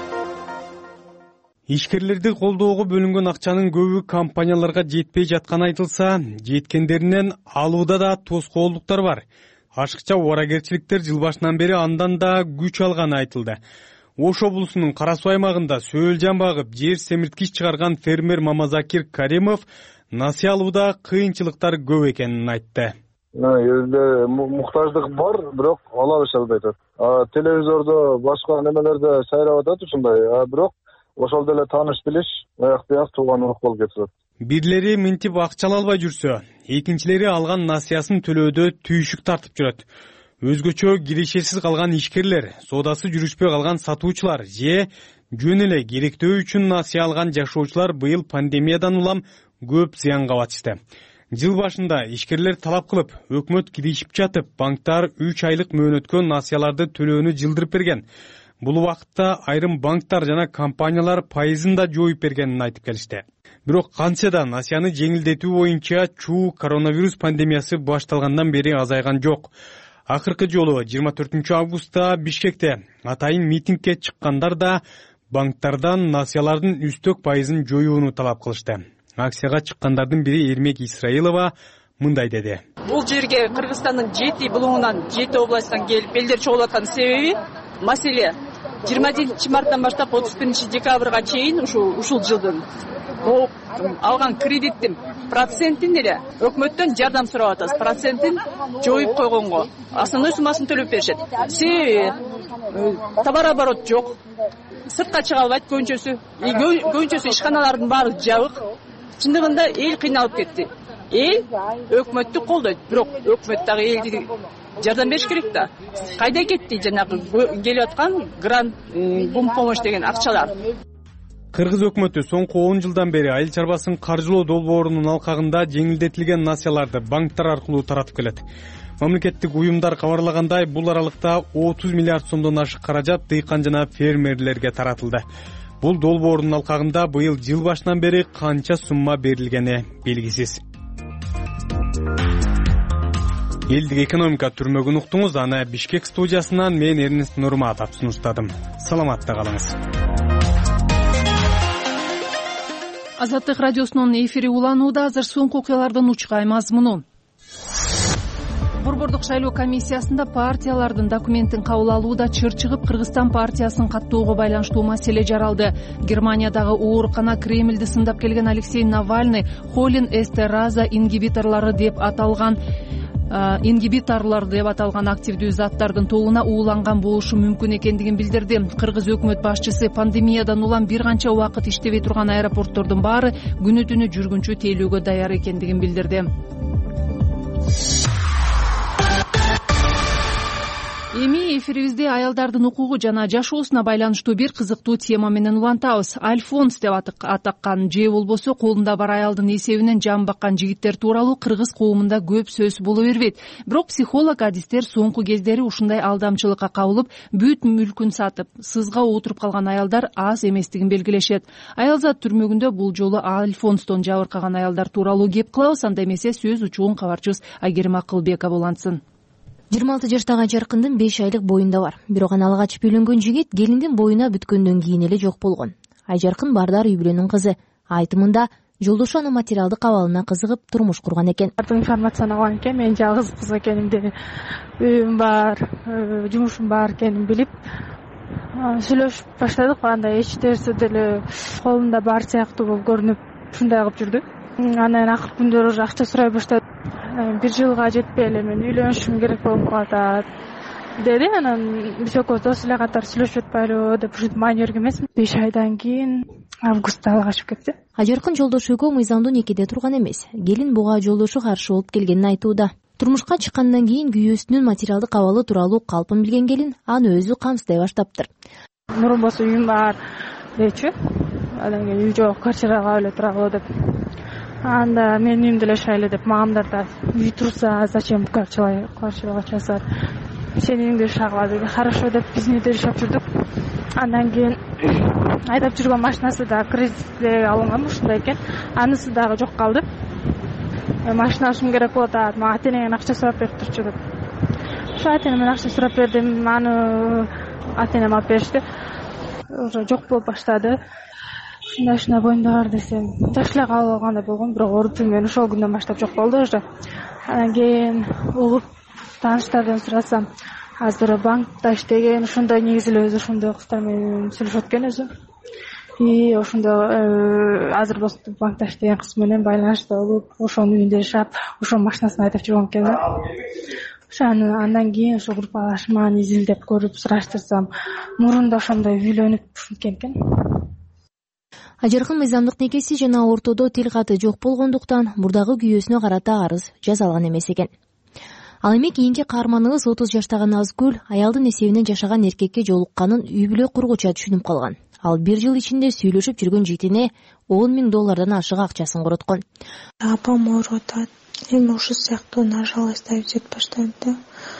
P: Ишкерлерди колдоого бөлүнгөн акчанын көбү компанияларга жетпей жатканы айтылса, жеткендеринен алууда да тоскоолдуктар бар. Ашыкча убарагерчиликтер жыл башынан бери андан да күч алганы айтылды. Ош облусунун Кара Суу аймагында сөөлжан багып, жер семирткич чыгарган фермер Мамазакир Каримов насыя алууда кыйынчылыктар көп экенин айтты.
D: Элде муктаждык бар, бирок ала алышабыз айтат. Телевизордо, башка немелерде сайрап атат ушундай, бирок ошол деле тааныш билиш аякты аяк тууган урук болуп кетет.
P: Бирлери мынтип акча ала албай жүрсө, экинчилери алган насыясын төлөөдө түйшүк тартып жүрөт. Өзгөчө кирешесиз калган ишкерлер, соодасы жүрүшпөй калган сатуучулар же жөн эле керектөө үчүн насыя алган жашоочулар быйыл пандемиядан улам көп зыянга батышты. Жыл башында ишкерлер талап кылып, өкмөт киришип жатып, банктар үч айлык мөөнөткө насыяларды төлөөнү жылдырып берген. Бул убакытта айрым банктар жана компаниялар пайызын да жоюп бергенин айтып келишти. Бирок канча да насыяны жеңилдетүү боюнча чуу коронавирус пандемиясы башталгандан бери азайган жок. Акыркы жолу жыйырма төртүнчү августта Бишкекте атайын митингге чыккандар да банктардан насыялардын үстөк пайызын жоюуну талап кылышты. Акцияга чыккандардын бири Эрмек Исраилова мындай деди.
I: Бул жерге Кыргызстандын жети булуңунан, жети областтан келип элдер чогулуп аткан себеби маселе жыйырма жетинчи марттан баштап отуз биринчи декабрга чейин ушул ушул жылдын алган кредиттин процентин эле өкмөттөн жардам сурап атабыз. Процентин жоюп койгонго основной суммасын төлөп беришет. Себеби товар оборот жок. Сыртка чыга албайт көбүнчөсү. Көбүнчөсү ишканалардын баары жабык. Чындыгында эл кыйналып кетти. Эл өкмөттү колдойт, бирок өкмөт дагы элди жардам бериш керек да. Кайда кетти жанагы келип аткан грант, помощь деген акчалар?
P: Кыргыз өкмөтү соңку он жылдан бери айыл чарбасын каржылоо долбоорунун алкагында жеңилдетилген насыяларды банктар аркылуу таратып келет. Мамлекеттик уюмдар кабарлагандай, бул аралыкта отуз миллиард сомдон ашык каражат дыйкан жана фермерлерге таратылды. Бул долбоорунун алкагында быйыл жыл башынан бери канча сумма берилгени белгисиз. Элдик экономика түрмөгүн уктуңуз, аны Бишкек студиясынан мен Эрнест Нурматов сунуштадым. Саламатта калыңыз.
B: Азаттык радиосунун эфири уланууда. Азыр соңку окуялардын учкай мазмуну. Борбордук шайлоо комиссиясында партиялардын документин кабыл алууда чыр чыгып, Кыргызстан партиясын каттоого байланыштуу маселе жаралды. Германиядагы оорукана Кремльди сындап келген Алексей Навальный холин эстераза ингибиторлору деп аталган ингибиторлор деп аталган активдүү заттардын тобуна ууланган болушу мүмкүн экендигин билдирди. Кыргыз өкмөт башчысы пандемиядан улам бир канча убакыт иштебей турган аэропорттордун баары күнү түнү жүргүнчү тейлөөгө даяр экендигин билдирди. Эми эфирибизде аялдардын укугу жана жашоосуна байланыштуу бир кызыктуу тема менен улантабыз. Альфонс деп атаккан же болбосо колунда бар аялдын эсебинен жан баккан жигиттер тууралуу кыргыз коомунда көп сөз боло бербейт. Бирок психолог адистер соңку кездери ушундай алдамчылыкка кабылып, бүт мүлкүн сатып, сызга отуруп калган аялдар аз эместигин белгилешет. Аялзат түрмөгүндө бул жолу Альфонстон жабыркаган аялдар тууралуу кеп кылабыз. Анда эмесе сөз учугун кабарчыбыз Айгерим Акылбекова улантсын.
J: жыйырма алты жаштагы жаркындын беш айлык боюнда бар. Бирок аны алгач үйлөнгөн жигит келиндин боюна бүткөндөн кийин эле жок болгон. Айжаркын Бардар үй бүлөнүн кызы. Айтымында жолдошу анын материалдык абалына кызыгып турмуш курган экен.
O: Информацияны алган экен, мен жалгыз кыз экенимди, үйүм бар, жумушум бар экенин билип сүйлөшүп баштадык. Андай эч нерсе деле колунда бар сыяктуу болуп көрүнүп, ушундай кылып жүрдү. Анан акыркы күндөрү уже акча сурай баштады. Бир жылга жетпей эле мен үйлөнүшүм керек болуп калат деди. Анан биз экөөбүз дос эле катар сүйлөшүп атпайлыбы деп ушинтип маани берген эмесмин. беш айдан кийин августта ал качып кетти.
J: Ажаркын жолдошу экөө мыйзамдуу некеде турган эмес. Келин буга жолдошу каршы болуп келгенин айтууда. Турмушка чыккандан кийин күйөөсүнүн материалдык абалы тууралуу калпын билген келин аны өзү камсыздай баштаптыр.
O: Мурун болсо үйүм бар дечү. Анан кийин үй жок, квартирага эле турагыла деп. Анда менин үйүмдө эле жашайлы деп, мамамдар да үй турса зачем квартирага часат, сенин үйүңдө жашагыла деди. Хорошо деп биздин үйдө жашап жүрдүк. Андан кийин айдап жүргөн машинасы да кредитке алынган ушундай экен. Анысы дагы жок калды. Машина алышым керек болуп атат, мага ата-энемден акча сурап берип турчу деп. Ошо ата-энемден акча сурап бердим, аны ата-энем алып беришти. Уже жок болуп баштады. Ушундай ушундай боюнда бар десем, жаш эле калып алгандай болгон, бирок ооруп жүрмөн. Ошол күндөн баштап жок болду уже. Анан кийин угуп тааныштардан сурасам, азыр банкта иштеген, ошондой негизи эле өзү ошондой кыздар менен сүйлөшөт экен өзү. И ошондой азыр болсо банкта иштеген кыз менен байланышта болуп, ошонун үйүндө жашап, ошонун машинасын айдап жүргөн экен да. Ошону андан кийин ошо группалашманы изилдеп көрүп сураштырсам, мурунда ошондой үйлөнүп ушинткен экен.
J: Ажаркын мыйзамдык некеси жана ортодо тил каты жок болгондуктан мурдагы күйөөсүнө карата арыз жазалган эмес экен. Ал эми кийинки каарманыбыз отуз жаштагы Назгүл аялдын эсебинен жашаган эркекке жолукканын үй бүлө кургуча түшүнүп калган. Ал бир жыл ичинде сүйлөшүп жүргөн жигитине он миң доллардан ашык акчасын короткон.
A: Апам ооруп атат. Эми ушул сыяктуу нажалость издеп баштады да.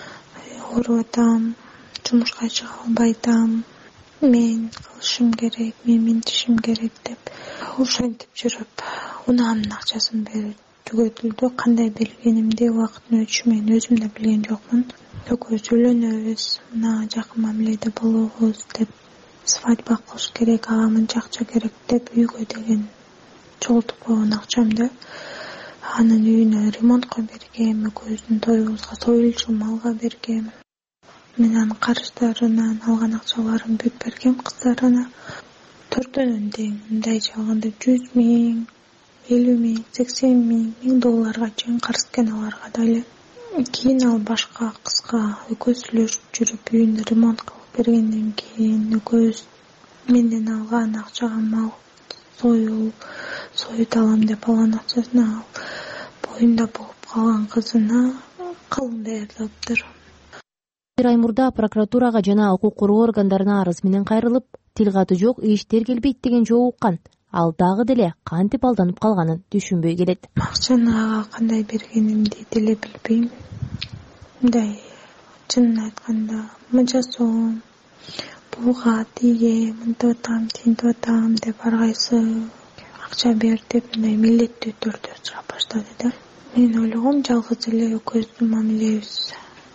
A: Ооруп атам, жумушка чыга албай атам. Мен кылышым керек, мен минтишим керек деп ушинтип жүрүп, унаамдын акчасын берип түгөтүлдү. Кандай билгенимди убакыттын өтүшү менен өзүм да билген жокмун. Экөөбүз үйлөнөбүз, мына жакын мамиледе болобуз деп, свадьба кылыш керек, ага мынча акча керек деп үйгө деген чогултуп койгон акчамды анын үйүнө ремонтко бергем, экөөбүздүн тоюбузга союлчу малга бергем. Мен анын карыздарынан алган акчаларын бүт бергем кыздарына. Төртөөнүн тең мындайча алганда жүз миң, элүү миң, сексен миң, миң долларга чейин карыз экен аларга дали. Кийин ал башка кызга экөөбүз сүйлөшүп жүрүп үйүн ремонт кылып бергенден кийин экөөбүз менден алган акчага мал союл, соют алам деп алган акчасын алып, боюнда болуп калган кызына кылым даярдаптыр.
J: Бир ай мурда прокуратурага жана укук коргоо органдарына арыз менен кайрылып, тил каты жок, иш тергелбейт деген жооп уккан. Ал дагы деле кантип алданып калганын түшүнбөй келет.
A: Акчаны ага кандай бергенимди деле билбейм. Мындай чынын айтканда мынча сом буга тиге мынтип атам, тинтип атам деп ар кайсы акча бер деп мындай милдеттүү түрдө сурап баштады да. Мен ойлогом жалгыз эле экөөбүздүн мамилебиз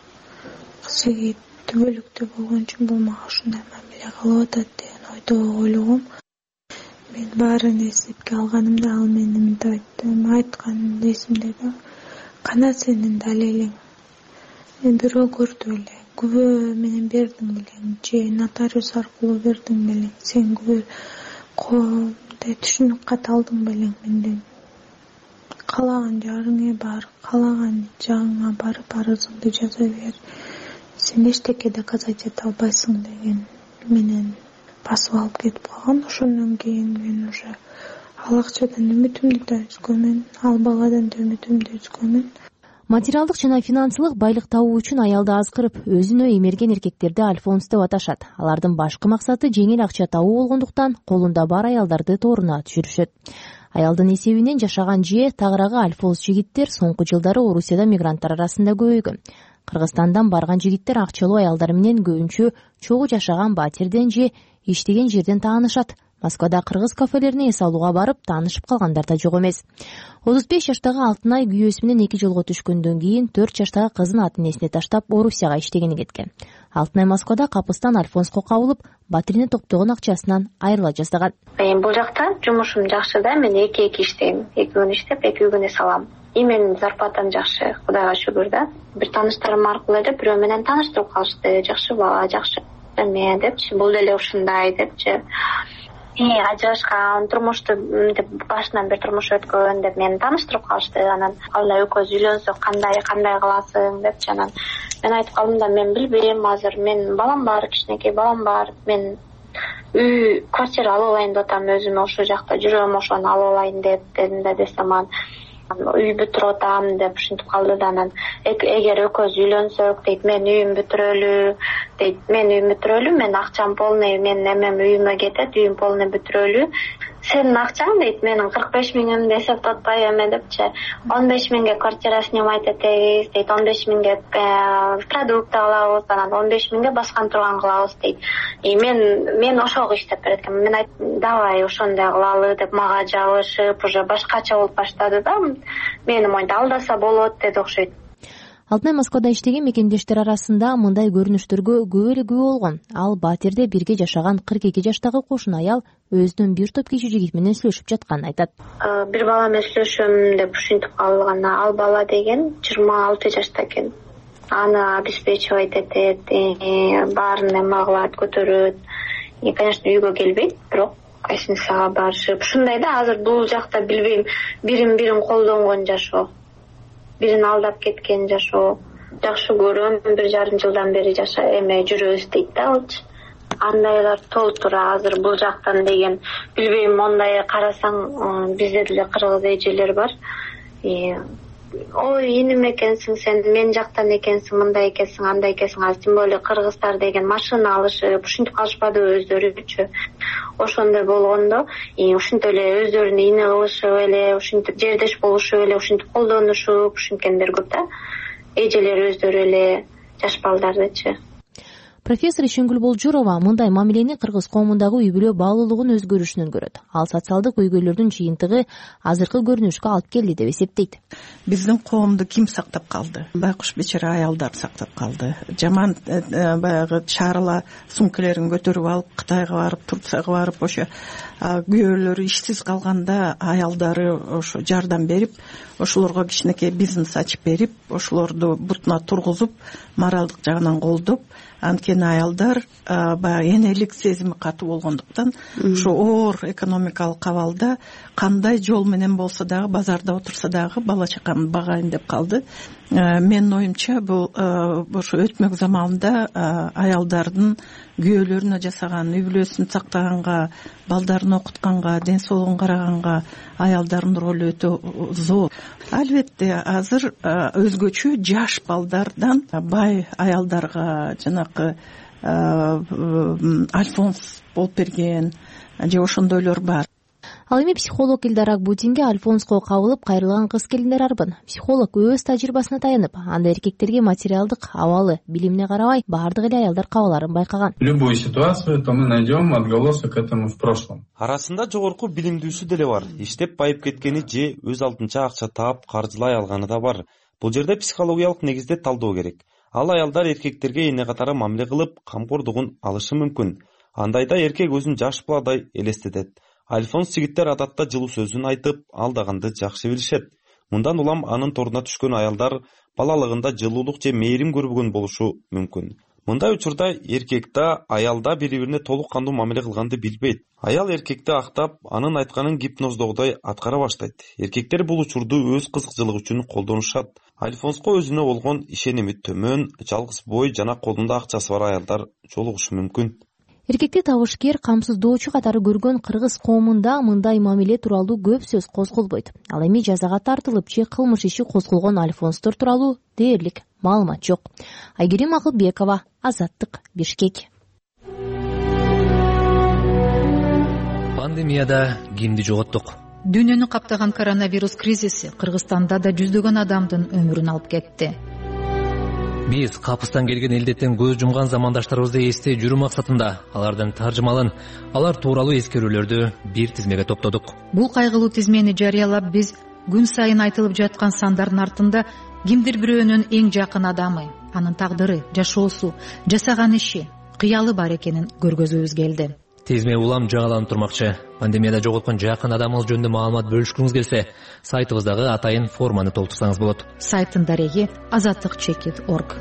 A: кыз жигит түбөлүктүү болгон үчүн бул мага ушундай мамиле кылып атат деген ойдо ойлогом. Мен баарын эсепке алганымда ал мени мынтип айтты, айткан эсимде да. Кана сенин далилиң. Мен бирөө көрдү эле, күбө менен бердиң белең, же нотариус аркылуу бердиң белең. Сен күбө коомдой түшүнүк кат алдың белең менден. Каалаган жарыңа бар, каалаган жагыңа барып арызыңды жаза бер. Сен эчтеке доказать эте албайсың деген менен басып алып кетип калган. Ошондон кийин мен уже ал акчадан үмүтүмдү да үзгөнмүн, ал баладан да үмүтүмдү үзгөнмүн.
J: Материалдык жана финансылык байлык табуу үчүн аялды азгырып, өзүнө эмерген эркектерди альфонс деп аташат. Алардын башкы максаты жеңил акча табуу болгондуктан колунда бар аялдарды тооруна түшүрүшөт. Аялдын эсебинен жашаган же тагыраагы альфонс жигиттер соңку жылдары Орусияда мигранттар арасында көбөйгөн. Кыргызстандан барган жигиттер акчалуу аялдар менен көбүнчө чогуу жашаган батирден же иштеген жерден таанышат. Москвада кыргыз кафелерине эс алууга барып таанышып калгандар да жок эмес. отуз беш жаштагы Алтынай күйөөсү менен эки жолго түшкөндөн кийин төрт жаштагы кызын ата энесине таштап Орусияга иштегени кеткен. Алтынай Москвада капыстан Альфонско кабылып, Батирине топтогон акчасынан айрыла жаздаган.
E: Мен бул жакта жумушум жакшы да, мен эки эки иштейм. эки күн иштеп, эки күн эс алам. И менин зарплатам жакшы, Кудайга шүгүр да. Бир тааныштарым аркылуу эле бирөө менен тааныштырып калышты. Жакшы бала, жакшы эме депчи, бул деле ушундай депчи. И ажырашкан, турмушту деп башынан бир турмуш өткөн деп мени тааныштырып калышты. Анан алла экөөбүз үйлөнсөк кандай кандай кыласың депчи. Анан мен айтып калдым да, мен билбейм азыр, мен балам бар, кичинекей балам бар. Мен үй, квартира алып алайын деп атам, өзүмө ошол жакта жүрөм, ошону алып алайын деп дедим да, десем анан үй бүтүрүп атам деп ушинтип калды да. Анан эгер экөөбүз үйлөнсөк дейт, мен үйүм бүтүрөлү дейт, мен үйүм бүтүрөлү, мен акчам полный, мен эмем үйүмө кетет, үйүм полный бүтүрөлү. Сенин акчаң дейт, менин кырк беш миңимди эсептеп атпай эме депчи. он беш миңге квартира снимать этебиз дейт, он беш миңге продукт алабыз, анан он беш миңге баскан турган кылабыз дейт. И мен мен ошого иштеп берет экенмин. Мен айттым, давай ошондой кылалы деп мага жабышып, уже башкача болуп баштады да. Мени моинтип алдаса болот деди окшойт.
J: Алтынай Москвада иштеген мекендештер арасында мындай көрүнүштөргө көп эле күбө болгон. Ал Батирде бирге жашаган кырк эки жаштагы кошуна аял өзүнүн бир топ кичи жигит менен сүйлөшүп жатканын айтат.
E: Бир бала менен сүйлөшөм деп ушинтип калган. Ал бала деген жыйырма алты жашта экен. Аны обеспечивать этет, баарын эме кылат, көтөрөт. И, конечно, үйгө келбейт, бирок гостиницага барышып. Ушундай да, азыр бул жакта билбейм, бирин бирин колдонгон жашоо. Бирин алдап кеткен жашоо. Жакшы көрөм, бир жарым жылдан бери жаша эме жүрөбүз дейт да алчы. Андайлар толтура азыр бул жактан деген. Билбейм, мондай карасаң бизде деле кыргыз эжелер бар. Ой, иним экенсиң сен, мен жактан экенсиң, мындай экенсиң, андай экенсиң. Азыр тем более кыргыздар деген машина алышып, ушинтип калышпадыбы өздөрүчү. Ошондой болгондо, и ушинтип эле өздөрүнө ини кылышып эле, ушинтип жердеш болушуп эле, ушинтип колдонушуп, ушинткендер көп да. Эжелер өздөрү эле жаш балдардычы.
J: Профессор Ишенгүл Болжурова мындай мамилени кыргыз коомундагы үй бүлө баалуулугун өзгөрүшүнөн көрөт. Ал социалдык көйгөйлөрдүн жыйынтыгы азыркы көрүнүшкө алып келди деп эсептейт.
H: Биздин коомду ким сактап калды? Байкуш бечара аялдар сактап калды. Жаман баягы чарыла сумкалерин көтөрүп алып Кытайга барып, Турцияга барып, ошо күйөөлөрү ишсиз калганда аялдары ошо жардам берип, ошолорго кичинекей бизнес ачып берип, ошолорду бутуна тургузуп, моралдык жагынан колдоп, анткени аялдар баягы энелик сезими катуу болгондуктан ошо оор экономикалык кабалда кандай жол менен болсо дагы, базарда отурса дагы бала чакамды багайын деп калды. Менин оюмча бул ошо өтмөк заманда аялдардын күйөөлөрүнө жасаган, үй бүлөсүн сактаганга, балдарын окутканга, ден соолугун караганга аялдардын ролу өтө зор. Албетте азыр өзгөчө жаш балдардан бай аялдарга жанакы Альфонс болуп берген же ошондойлор бар.
J: Ал эми психолог Илдар Акбутинге Альфонско кабылып кайрылган кыз келиндер арбын. Психолог өз тажрыйбасына таянып, анда эркектерге материалдык, абалы, билимине карабай, баардык эле аялдар кабыларын байкаган.
K: Любую ситуацию то мы найдем отголосок этому в прошлом.
M: Арасында жогорку билимдүүсү деле бар. Иштеп байып кеткени же өз алдынча акча таап каржылай алганы да бар. Бул жерде психологиялык негизде талдоо керек. Ал аялдар эркектерге эне катары мамиле кылып, камкордугун алышы мүмкүн. Андайда эркек өзүн жаш баладай элестетет. Альфонс жигиттер адатта жылуу сөзүн айтып, алдаганды жакшы билишет. Мындан улам анын торуна түшкөн аялдар балалыгында жылуулук же мээрим көрбөгөн болушу мүмкүн. Мындай учурда эркек да, аял да бири-бирине толук кандуу мамиле кылганды билбейт. Аял эркекти актап, анын айтканын гипноздогудай аткара баштайт. Эркектер бул учурду өз кызыкчылыгы үчүн колдонушат. Альфонско өзүнө болгон ишеними төмөн, жалгыз бой жана колунда акчасы бар аялдар жолугушу мүмкүн.
J: Эркекти табышкер, камсыздоочу катары көргөн кыргыз коомунда мындай мамиле тууралуу көп сөз козголбойт. Ал эми жазага тартылып же кылмыш иши козголгон альфонстор тууралуу дээрлик маалымат жок. Айгерим Акылбекова, Азаттык, Бишкек.
Y: Пандемияда кимди жоготтук?
Z: Дүйнөнү каптаган коронавирус кризиси Кыргызстанда да жүздөгөн адамдын өмүрүн алып кетти.
Y: Биз капыстан келген элдеттен көз жумган замандаштарыбызды эстей жүрүү максатында алардын таржымалын, алар тууралуу эскерүүлөрдү бир тизмеге топтодук.
Z: Бул кайгылуу тизмени жарыялап биз күн сайын айтылып жаткан сандардын артында кимдир бирөөнүн эң жакын адамы, анын тагдыры, жашоосу, жасаган иши, кыялы бар экенин көргөзгүбүз келди.
Y: Тезме улам жаңаланып турмакчы. Пандемияда жоголткон жакын адамыңыз жөнүндө маалымат бөлүшкүңүз келсе, сайтыбыздагы атайын форманы толтурсаңыз болот.
Z: Сайттын дареги азаттык чекит точка орг.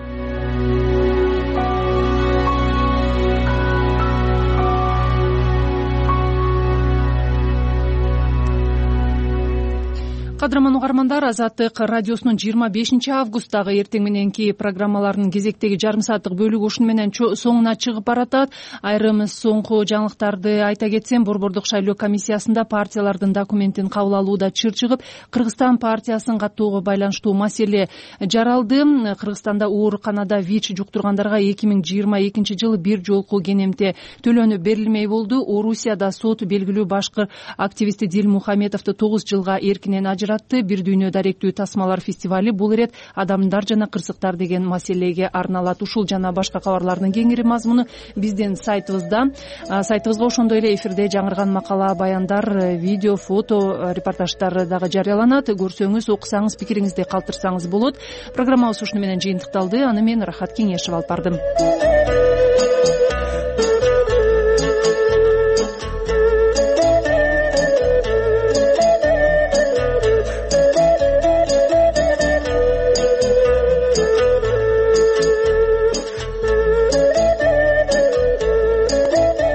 B: Кадырман угармандар, Азаттык радиосунун жыйырма бешинчи августтагы эртең мененки программаларынын кезектеги жарым сааттык бөлүгү ушуну менен соңуна чыгып баратат. Айрым соңку жаңылыктарды айта кетсем, Борбордук шайлоо комиссиясында партиялардын документин кабыл алууда чыр чыгып, Кыргызстан партиясын каттоого байланыштуу маселе жаралды. Кыргызстанда ооруканада ВИЧ жуктургандарга эки миң жыйырма экинчи жылы бир жолку кенемте төлөнүп берилмей болду. Орусияда сот белгилүү башкы активисти Дилмухаметовду тогуз жылга эркинен ажыратты. Бир дүйнө даректүү тасмалар фестивали бул ирет адамдар жана кырсыктар деген маселеге арналат. Ушул жана башка кабарлардын кеңири мазмуну биздин сайтыбызда. Сайтыбызга ошондой эле эфирде жаңырган макала, баяндар, видео, фото, репортаждар дагы жарыяланат. Көрсөңүз, окусаңыз, пикириңизди калтырсаңыз болот. Программабыз ушуну менен жыйынтыкталды. Аны мен Рахат Кеңешев алып бардым.